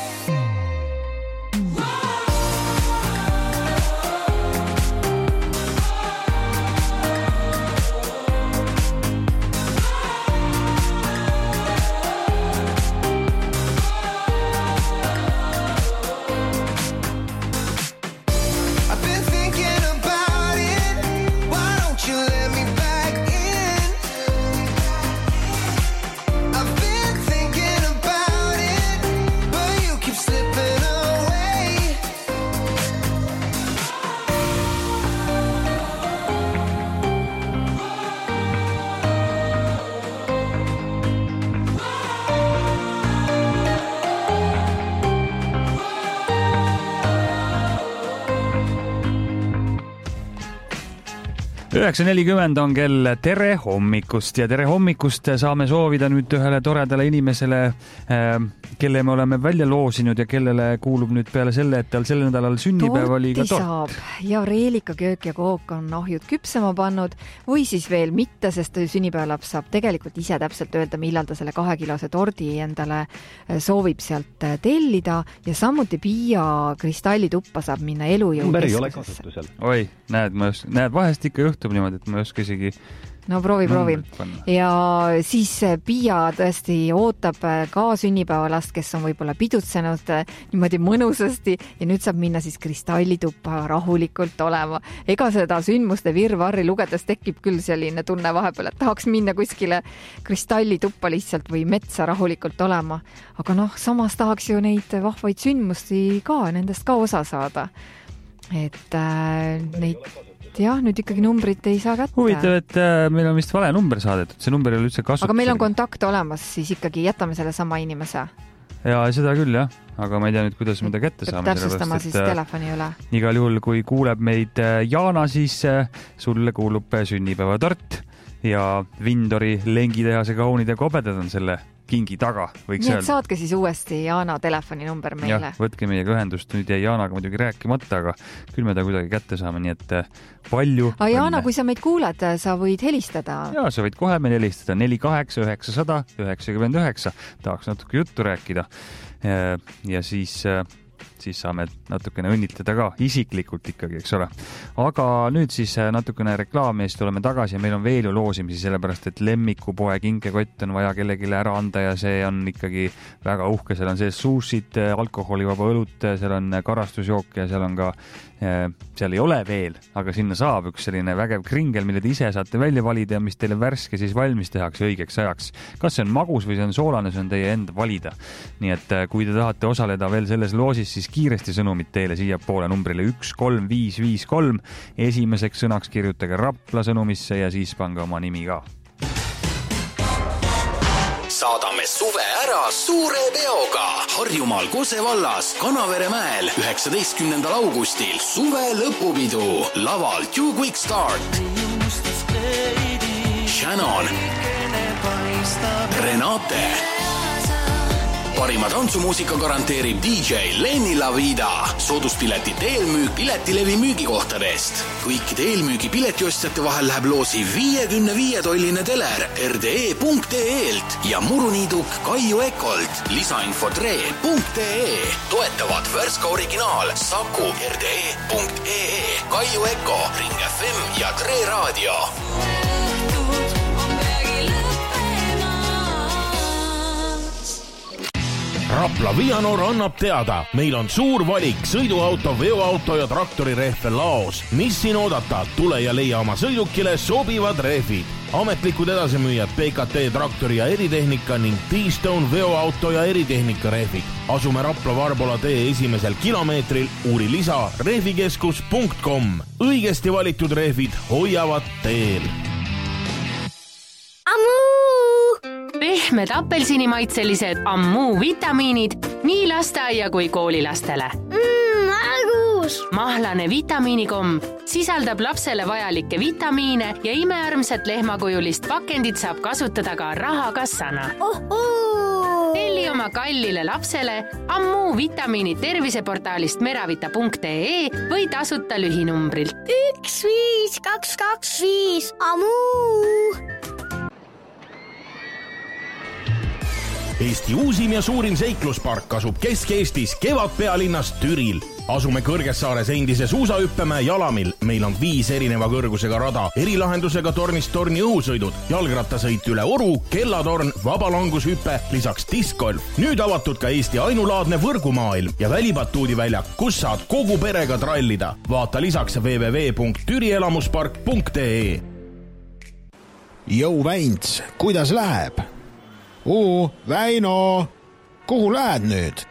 I've been thinking about it, why don't you let me back in? I've been thinking about it, but you keep slipping away. Üheksa 40 on kell. Tere hommikust ja tere hommikust saame soovida nüüd ühele toredale inimesele, kelle me oleme välja loosinud ja kellele kuulub nüüd peale selle, et tal sel nädalal sünnipäev oli ka tort. saab ja Reelika köök ja kook on ahjud küpsema pannud või siis veel mitte, sest sünnipäevalaps saab tegelikult ise täpselt öelda, millal ta selle 2-kilose tordi endale soovib sealt tellida ja samuti Piia kristallituppa saab minna elujõukeskusesse. Oi, näed, vahest ikka juhtub niimoodi, et ma ei oska isegi... No proovi. Ja siis Piia tõesti ootab ka sünnipäevalast, kes on võib-olla pidutsenud niimoodi mõnusasti ja nüüd saab minna siis kristallituppa rahulikult olema. Ega seda sündmuste virvarri lugedes tekib küll selline tunne vahepeal, et tahaks minna kuskile kristallituppa lihtsalt või metsa rahulikult olema. Aga samas tahaks ju neid vahvaid sündmusti ka, nendest ka osa saada. Et neid... Jah, nüüd ikkagi numbrit ei saa kätte. Huvitav, et meil on vist vale number saadetud. See number ei ole üldse kasutusel. Aga meil on kontakt olemas, siis ikkagi jätame selle sama inimese. Ja seda küll, jah. Aga ma ei tea nüüd, kuidas me ta kätte saame. Täpsustama siis telefoni üle. Igal juhul, kui kuuleb meid Jaana, siis sulle kuulub sünnipäevatort ja Vindori lengitehase kaunid ja kobedad on selle kingi taga, võiks öelda. Nii et saatke siis uuesti Jaana telefoninumber meile. Jah, võtke meiega ühendust. Nüüd jäi Jaanaga muidugi rääkimata, aga küll me ta kuidagi kätte saame, nii et palju. Aga Jaana, kui sa meid kuuled, sa võid helistada. Jaa, sa võid kohe meil helistada 48 900 99. Tahaks natuke juttu rääkida. Ja siis saame natukene õnnitleda ka isiklikult ikkagi, eks ole. Aga nüüd siis natukene reklaami eest oleme tagasi ja meil on veel ju loosimisi, sellepärast et lemmikupoe kinkekott on vaja kellegile ära anda ja see on ikkagi väga uhke. Seal on sees suusid, alkoholivaba õlut, seal on karastusjook ja seal on ka, seal ei ole veel, aga sinna saab üks selline vägev kringel, mille te ise saate välja valida ja mis teile värske siis valmis tehakse õigeks ajaks. Kas see on magus või see on soolane, see on teie enda valida. Nii et kui te tahate osaleda veel selles loosis, siis kiiresti sõnumid teile siia poole numbrile 13553. Esimeseks sõnaks kirjutage Rapla sõnumisse ja siis pange oma nimi ka. Saadame suve ära suure peoga. Harjumaal Kose vallas Kanaveremäel 19. augustil suve lõpupidu. Laval Two Quick Start, Shannon, Renate. Parima tantsumuusika garanteerib DJ Lenny Lavida. Sooduspiletit eelmüük Piletilevi müügikohtadest. Kõikide eelmüügi piletiostjate vahel läheb loosi 55-tolline teler rde.ee-lt ja muruniiduk Kaiu Ekolt. Lisainfo re.ee. Toetavad Värska originaal, Saku, rde.ee, Kaiu Eko, Ring FM ja Tre Raadio. Rapla Vianor annab teada, meil on suur valik sõiduauto, veoauto ja traktori rehve laos. Mis siin oodata? Tule ja leia oma sõidukile sobivad rehvid. ametlikud edasimüüjad PKT traktori ja eritehnika ning T-Stone veoauto ja eritehnika rehvid. Asume Rapla Varbola tee esimesel kilomeetril, uuri lisa rehvikeskus.com. Õigesti valitud rehvid hoiavad teel. Pehmed apelsinimaitselised Ammu vitamiinid nii lasteaia kui koolilastele. Argus! Mahlane vitamiinikomm sisaldab lapsele vajalikke vitamiine ja imearmsat lehmakujulist pakendit saab kasutada ka rahakassana. Telli oma kallile lapsele Ammu vitamiinid terviseportaalist meravita.ee või tasuta lühinumbrilt 15225 Ammu! Eesti uusim ja suurim seikluspark asub Kesk-Eestis Kevadpealinnas Türil. Asume Kõrgessaares endise suusahüppemäe Jalamil. Meil on 5 erineva kõrgusega rada, erilahendusega tornist torni õhusõidud, jalgrattasõit üle Oru, kellatorn, vabalangushüpe, lisaks diskgolf. Nüüd avatud ka Eesti ainulaadne võrgumaailm ja välibatuudiväljak, kus saad kogu perega trallida. Vaata lisaks www.türielamuspark.ee. Jõu Väints, kuidas läheb? Väino, kuhu lähed nüüd?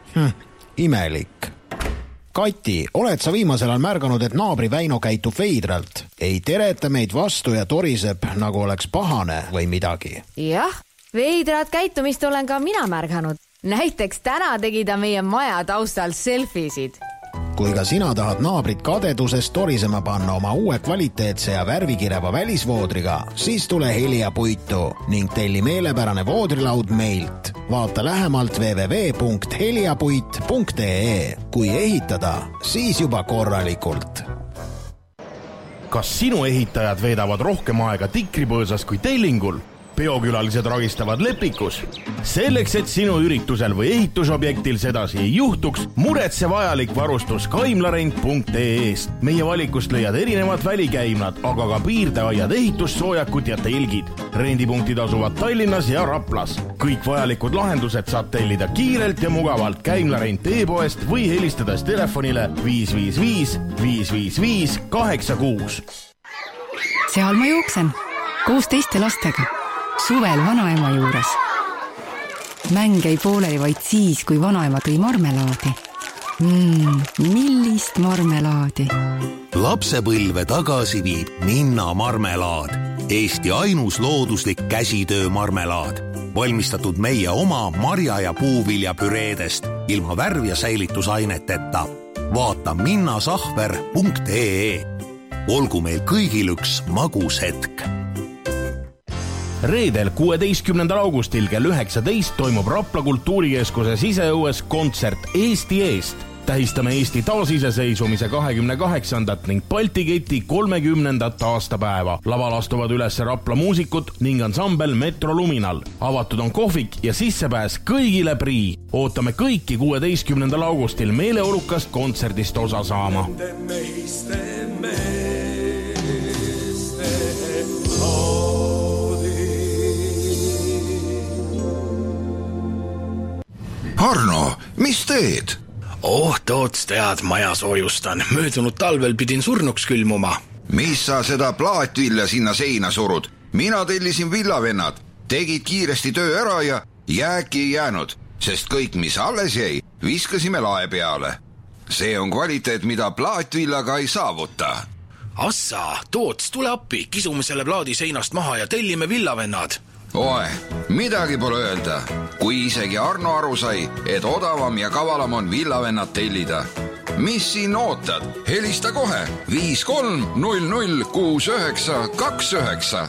Imelik. Kati, oled sa viimasel ajal märganud, et naabri Väino käitub veidralt? Ei tereta meid vastu ja toriseb, nagu oleks pahane või midagi. Jah, veidrat käitumist olen ka mina märganud. Näiteks täna tegi ta meie maja taustal selfisid. Kui ka sina tahad naabrit kadedusest torisema panna oma uue kvaliteetse ja värvikireva välisvoodriga, siis tule Helia Puitu ning telli meelepärane voodrilaud meilt. Vaata lähemalt www.heliapuit.ee. Kui ehitada, siis juba korralikult. Kas sinu ehitajad veedavad rohkem aega tikripõõsas kui tellingul? Peokülalised ragistavad Lepikus. Selleks, et sinu üritusel või ehitusobjektil sedasi ei juhtuks, muretse vajalik varustus kaimlarent.ee-st. Meie valikust leiad erinevad välikäimlad, aga ka piirdeaiad, ehitussoojakud ja telgid. Rendipunktid asuvad Tallinnas ja Raplas. Kõik vajalikud lahendused saad tellida kiirelt ja mugavalt Kaimlarent e-poest või helistades telefonile 555 555 86. Seal ma jooksen, koos teiste lastega. Suvel vanaema juures. Mäng ei pooleli vaid siis, kui vanaema tõi marmelaadi. Millist marmelaadi? Lapsepõlve tagasi viib Minna marmelaad. Eesti ainus looduslik käsitöö marmelaad. Valmistatud meie oma marja- ja puuviljapüreedest ilma värv- ja säilitusaineteta. Vaata minnasahver.ee. Olgu meil kõigil üks magus hetk. Reedel 16. augustil kell 19 toimub Rapla kultuurikeskuse siseõues kontsert Eesti eest. Tähistame Eesti taasiseseisumise 28. ning Balti keti 30. aastapäeva. Laval astuvad üles Rapla muusikud ning ansambel Metro Luminal. Avatud on kohvik ja sissepääs kõigile prii. Ootame kõiki 16. augustil meeleolukast kontserdist osa saama. Arno, mis teed? Toots tead, maja soojustan. Möödunud talvel pidin surnuks külmuma. Mis sa seda plaatvilja sinna seina surud? Mina tellisin villavennad. Tegid kiiresti töö ära ja jääki ei jäänud, sest kõik, mis alles jäi, viskasime lae peale. See on kvaliteet, mida plaatvillaga ei saavuta. Assa, Toots, tule appi. Kisume selle plaadi seinast maha ja tellime villavennad. Oe, midagi pole öelda, kui isegi Arno aru sai, et odavam ja kavalam on villavennad tellida. Mis siin ootad? Helista kohe 53 00 69 29.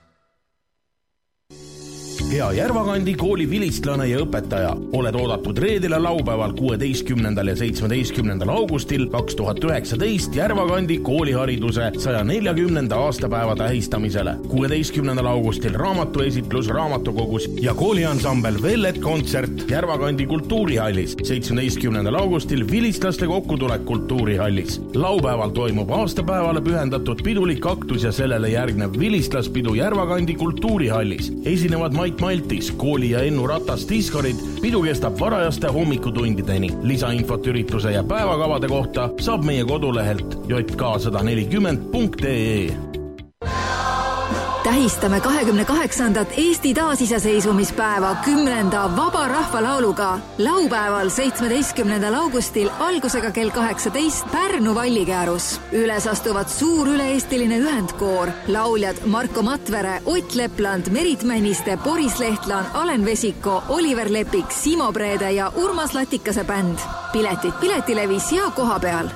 Hea Järvakandi kooli vilistlane ja õpetaja. Oled oodatud reedel ja laupäeval 16. ja 17. augustil 2019 Järvakandi koolihariduse 140. aastapäeva tähistamisele. 16. augustil raamatuesitlus raamatukogus ja kooliansambel Vellet kontsert Järvakandi kultuurihallis. 17. augustil vilistlaste kokkutulek kultuurihallis. Laupäeval toimub aastapäevale pühendatud pidulik aktus ja sellele järgnev vilistlaspidu Järvakandi kultuurihallis. Esinevad Mait Maltis, kooli ja Ennu Ratas diskorid. Pidu kestab varajaste hommikutundideni. Lisainfot ürituse ja päevakavade kohta saab meie kodulehelt jk140.ee. Tähistame 28. Eesti taasiseseisvumispäeva 10. vaba rahvalauluga. Laupäeval 17. augustil algusega kell 18 Pärnu Vallikäärus. Üles astuvad suur üle-eestiline ühendkoor. Lauljad Marko Matvere, Ott Lepland, Merit Männiste, Boris Lehtlan, Alen Vesiko, Oliver Lepik, Simo Preede ja Urmas Latikase bänd. Piletid Piletilevis ja koha peal.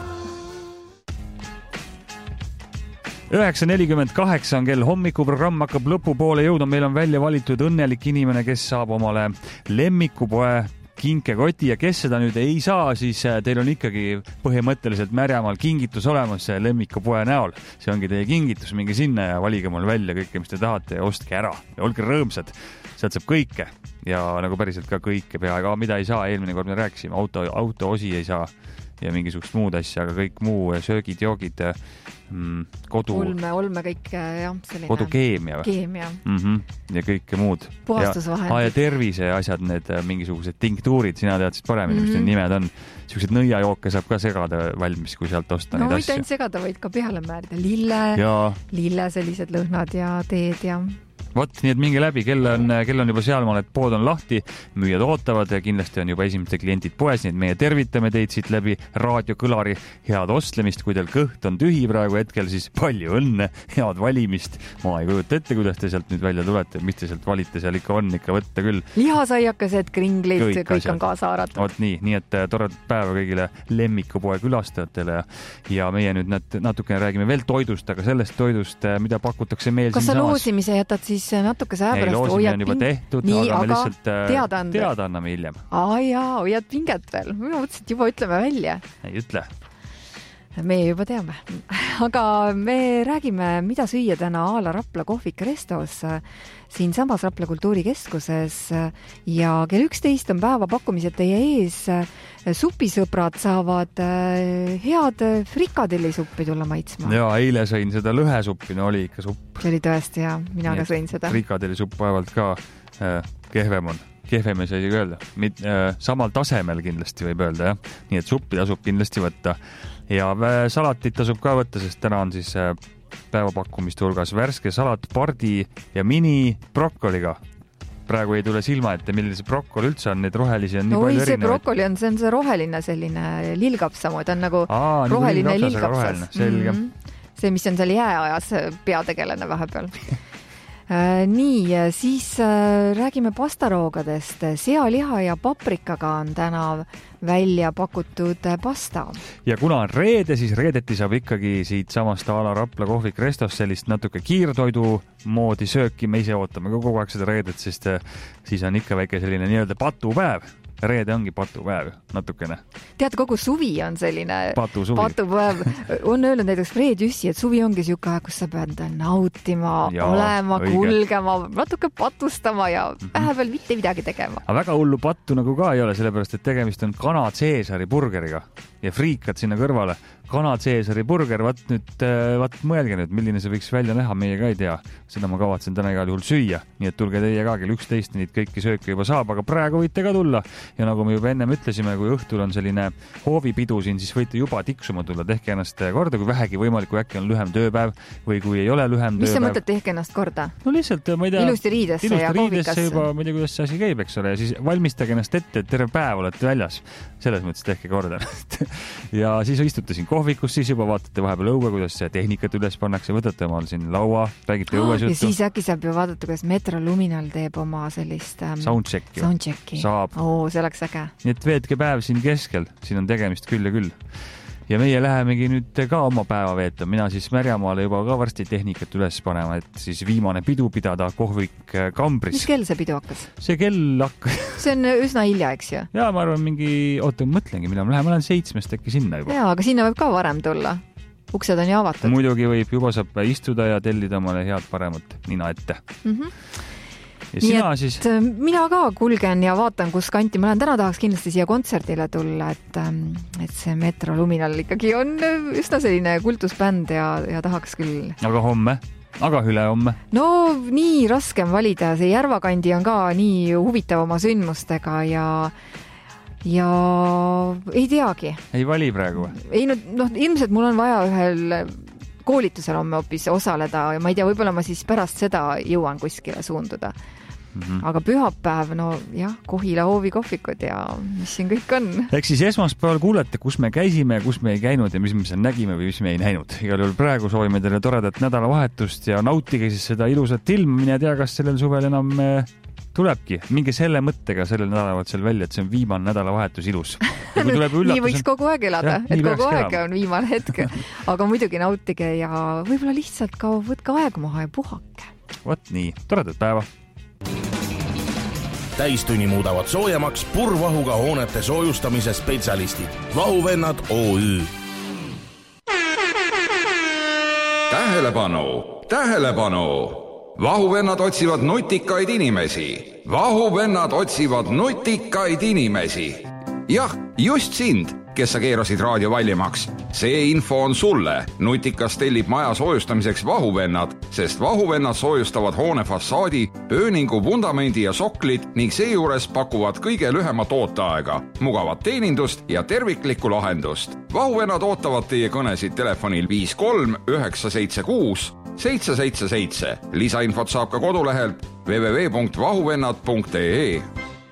9.48 on kell, hommikuprogramm hakkab lõpupoole jõudma, meil on välja valitud õnnelik inimene, kes saab omale lemmikupoe kinkekoti ja kes seda nüüd ei saa, siis teil on ikkagi põhimõtteliselt Märjamaal kingitus olemas lemmikupoe näol. See ongi teie kingitus, minge sinna ja valige mul välja kõike, mis te tahate ja ostke ära ja olge rõõmsad. Sealt saab kõike ja nagu päriselt ka kõike peaaegu, mida ei saa, eelmine kord me rääkisime, auto osi ei saa ja mingisugust muud asja, aga kõik muu söögid, joogid, kodu... Olme kõik, jah, selline... Kodukeemia. Keemia. Ja kõike muud. Puhastusvahendid. Ja tervise asjad, need mingisugused tinktuurid, sina teadsid paremini, mis need nimed on. Sellised nõiajooke saab ka segada valmis, kui sealt osta neid asju. Võid ainult segada, võid ka peale määrida. Lille sellised lõhnad ja teed ja... Vot, nii et minge läbi, kell on juba sealmaal, et pood on lahti, müüjad ootavad ja kindlasti on juba esimeste klientid poes, nii et meie tervitame teid siit läbi raadiokõlari, head ostlemist, kui teil kõht on tühi praegu hetkel, siis palju õnne, head valimist. Ma ei kujuta ette, kuidas te sealt nüüd välja tulete, mis te sealt valite, seal ikka on, ikka võtta küll. Lihasaiakesed, kringlid, kõik on kaasa haaratud. Vot nii et toredat päeva kõigile lemmikupoe külastajatele ja meie nüüd natukene räägime veel toidust, aga sellest toidust, mida pakutakse meil siin samas. Kas sa loosimise jätad siis natukese aja pärast loosimine on juba tehtud, aga me lihtsalt teada anname hiljem. Hoiad pinget veel. Ma mõtlesin, et juba ütleme välja. Ei ütle. Me juba teame. Aga me räägime, mida süüa täna a la Rapla kohvik Restos siin samas Rapla kultuurikeskuses ja kell 11 on päeva pakkumised teie ees. Supisõbrad saavad head frikadellisuppi tulla maitsma. Ja eile sõin seda lõhesuppi, no oli ikka supp. See oli tõesti ja mina ka sõin seda. Frikadellisupp vaevalt ka kehvem on. Kehvem ei saa isegi öelda. Samal tasemel kindlasti võib öelda, jah. Nii et suppi tasub kindlasti võtta. Ja salatit tasub ka võtta, sest täna on siis päevapakkumiste hulgas värske salat pardi ja mini brokkoliga. Praegu ei tule silma ette, milline see brokkoli üldse on, need rohelisi on nii palju erinevaid. See brokkoli on, see on see roheline selline lilgapsamu, ta on nagu roheline lilgapsas. Selge. See, mis on seal jääajas peategelane vahepeal. Nii, siis räägime pastaroogadest. Sealiha ja paprikaga on täna välja pakutud pasta. Ja kuna on reede, siis reedeti saab ikkagi siit samast a la Rapla kohvik Restos sellist natuke kiirtoidu moodi sööki. Me ise ootame kogu aeg seda reedet, sest siis on ikka väike selline nii-öelda patupäev. Reede ongi patupäev natukene. Tead, kogu suvi on selline patupäev. On öelnud näiteks Fred Jüssi, et suvi ongi siuke aeg, kus sa pead nautima, olema, kulgema, natuke patustama ja vähepeal mitte midagi tegema. Aga väga hullu pattu nagu ka ei ole, sellepärast, et tegemist on kana Caesari burgeriga ja friikad sinna kõrvale. Kana Caesari burger, vaat mõelge nüüd, milline see võiks välja näha, meie ka ei tea. Seda ma kavatsen täna igal juhul süüa, nii et tulge teie ka kell 11, neid kõiki sööke juba saab, aga praegu võite ka tulla. Ja nagu me juba ennem ütlesime, kui õhtul on selline hoovipidu siin, siis võite juba tiksuma tulla, tehke ennast korda, kui vähegi võimalik, kui äkki on lühem tööpäev või kui ei ole lühem tööpäev. Mis sa mõtled, tehke ennast korda? No lihtsalt, ma ei tea. Ilusti riidesse ja kohvikasse. Juba, ma ei tea, kuidas see asi käib, eks ole, ja siis valmistage ennast ette, et terve päev olete väljas. Selles mõttes tehke korda. Ja siis istute siin kohvikus, siis juba vaatate vahepeal õue, kuidas tehnikat üles pannakse, võtate omal siin laua, räägite õues juttu. Ja siis äkki saab ju vaadata, kuidas Metro Luminal teeb oma sellist soundchecki. Saab. See oleks äge. Nii et veetke päev siin keskel, siin on tegemist küll ja küll. Ja meie lähemegi nüüd ka oma päeva veeta. Mina siis Märjamaale juba ka varsti tehnikat üles panema, et siis viimane pidu pidada kohvik Kambris. Mis kell see pidu hakkas? See kell hakkas. See on üsna hilja, eks ju? Jaa, ma arvan mõtlengi, millal ma lähen. Ma lähen 7 äkki sinna juba. Jaa, aga sinna võib ka varem tulla. Uksed on ju avatud. Muidugi võib, juba saab istuda ja tellida omale head paremat nina ette. Ja sina siis? Mina ka kulgen ja vaatan, kus kanti. Ma täna tahaks kindlasti siia kontserdile tulla, et see Metro Luminal ikkagi on üsna selline kultusbänd ja tahaks küll. Aga homme? Aga üle homme? No nii raske on valida. See Järvakandi on ka nii huvitav oma sündmustega ja ei teagi. Ei vali praegu? Ei, no ilmselt mul on vaja ühel koolitusel homme hoopis osaleda ja ma ei tea, võib-olla ma siis pärast seda jõuan kuskile suunduda. Aga pühapäev, no jah, Kohila hoovikohvikud ja mis siin kõik on. Eks siis esmaspäeval kuulete, kus me käisime ja kus me ei käinud ja mis me seal nägime või mis me ei näinud. Igal juhul praegu soovime teile toredat nädalavahetust ja nautige siis seda ilusat ilma. Mine tea, kas sellel suvel enam tulebki. Minge selle mõttega sellel nädalavahetusel välja, et see on viimane nädalavahetus ilus. Nii võiks kogu aeg elada, et kogu aeg on viimane hetk. Aga muidugi nautige ja võib-olla lihtsalt ka võtke aega maha ja puhake. Vot nii, toredat päeva. Täistunni muudavad soojemaks purvahuga hoonete soojustamise spetsialistid. Vahuvennad OÜ. Tähelepanu! Tähelepanu! Vahuvennad otsivad nutikaid inimesi. Vahuvennad otsivad nutikaid inimesi. Jah, just sind, kes sa keerasid raadio valjemaks. See info on sulle. Nutikas tellib maja soojustamiseks Vahuvennad, sest Vahuvennad soojustavad hoone fassaadi, pööningu, vundamendi ja soklid ning seejuures pakuvad kõige lühemat ooteaega, mugavat teenindust ja terviklikku lahendust. Vahuvennad ootavad teie kõnesid telefonil 53 976 777. Lisainfot saab ka kodulehelt www.vahuvennad.ee.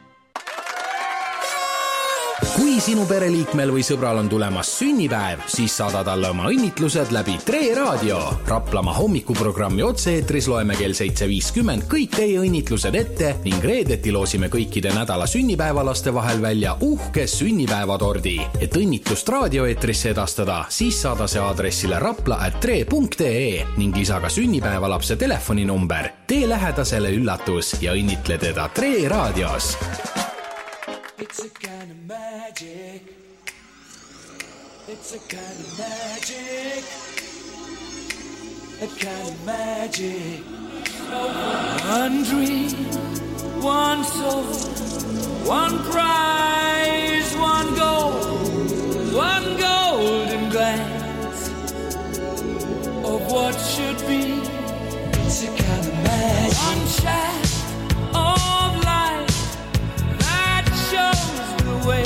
Kui sinu pereliikmel või sõbral on tulemas sünnipäev, siis saada talle oma õnnitlused läbi Tre Raadio. Raplamaa hommikuprogrammi otse-eetris loeme kell 7.50 kõik teie õnnitlused ette ning reedeti loosime kõikide nädala sünnipäevalaste vahel välja uhke sünnipäevatordi. Et õnnitlust raadioeetrisse edastada, siis saada see aadressile rapla@tre.ee ning lisa ka sünnipäevalapse telefoninumber. Tee lähedasele üllatus ja õnnitle teda Tre Raadios. It's a kind of magic. It's a kind of magic. A kind of magic. One dream, one soul, one prize, one golden glance of what should be. It's a kind of magic. One shaft of light shows the way.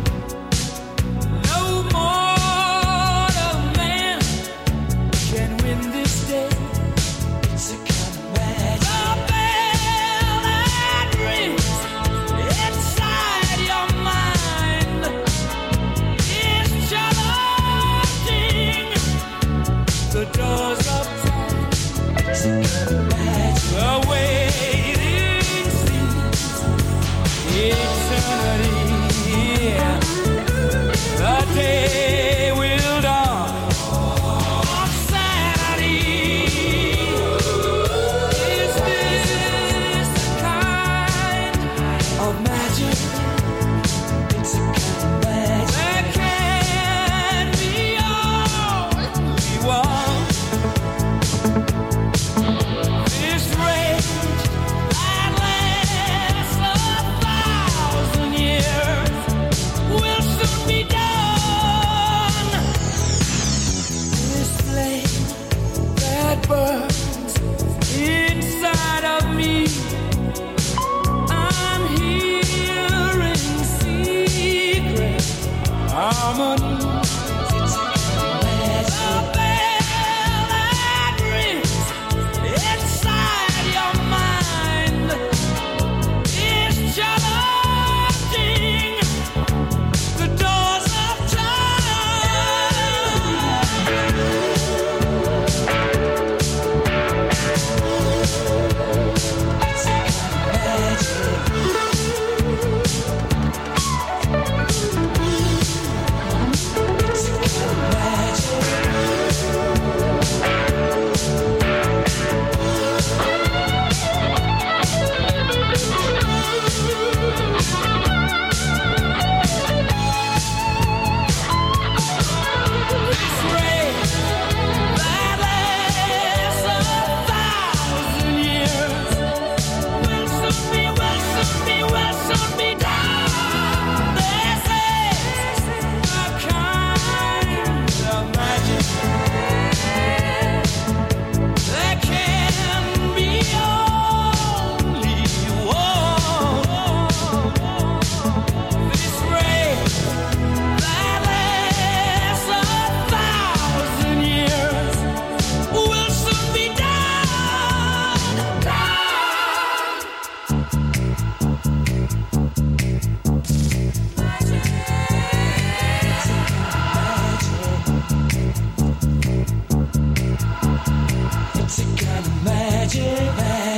No mortal man can win this day. It's a kind of magic. The bell that rings inside your mind is challenging the doors of time. It's a kind of magic. The waiting seems eternity, yeah. The day will dawn on Saturday. Is this the kind of magic? It's a kind of magic. There can be all we want. This rain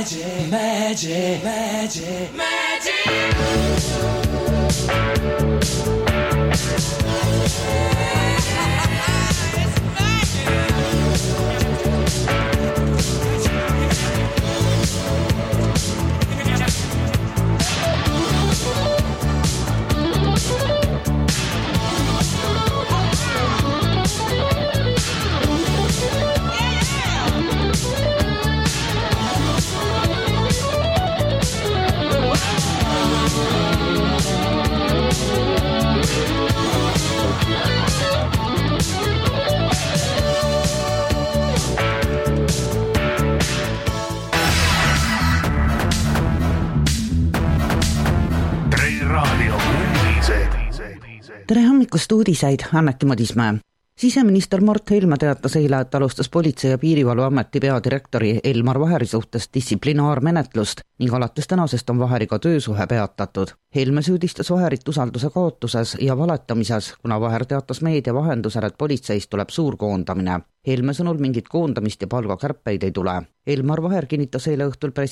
magic, magic, magic, magic. Tere hommikust uudiseid, Anneki Madismäe. Siseminister Mart Helme teatas eile, et alustas Politsei- ja Piirivalveameti peadirektori Elmar Vaheri suhtes distsiplinaarmenetlust ning alates tänasest on Vaheriga töösuhe peatatud. Helme süüdistas Vaherit usalduse kaotuses ja valetamises, kuna Vaher teatas meedia vahendusel, et politseis tuleb suur koondamine. Helme sõnul mingit koondamist ja palgakärpeid ei tule. Elmar Vaher kinnitas eile õhtul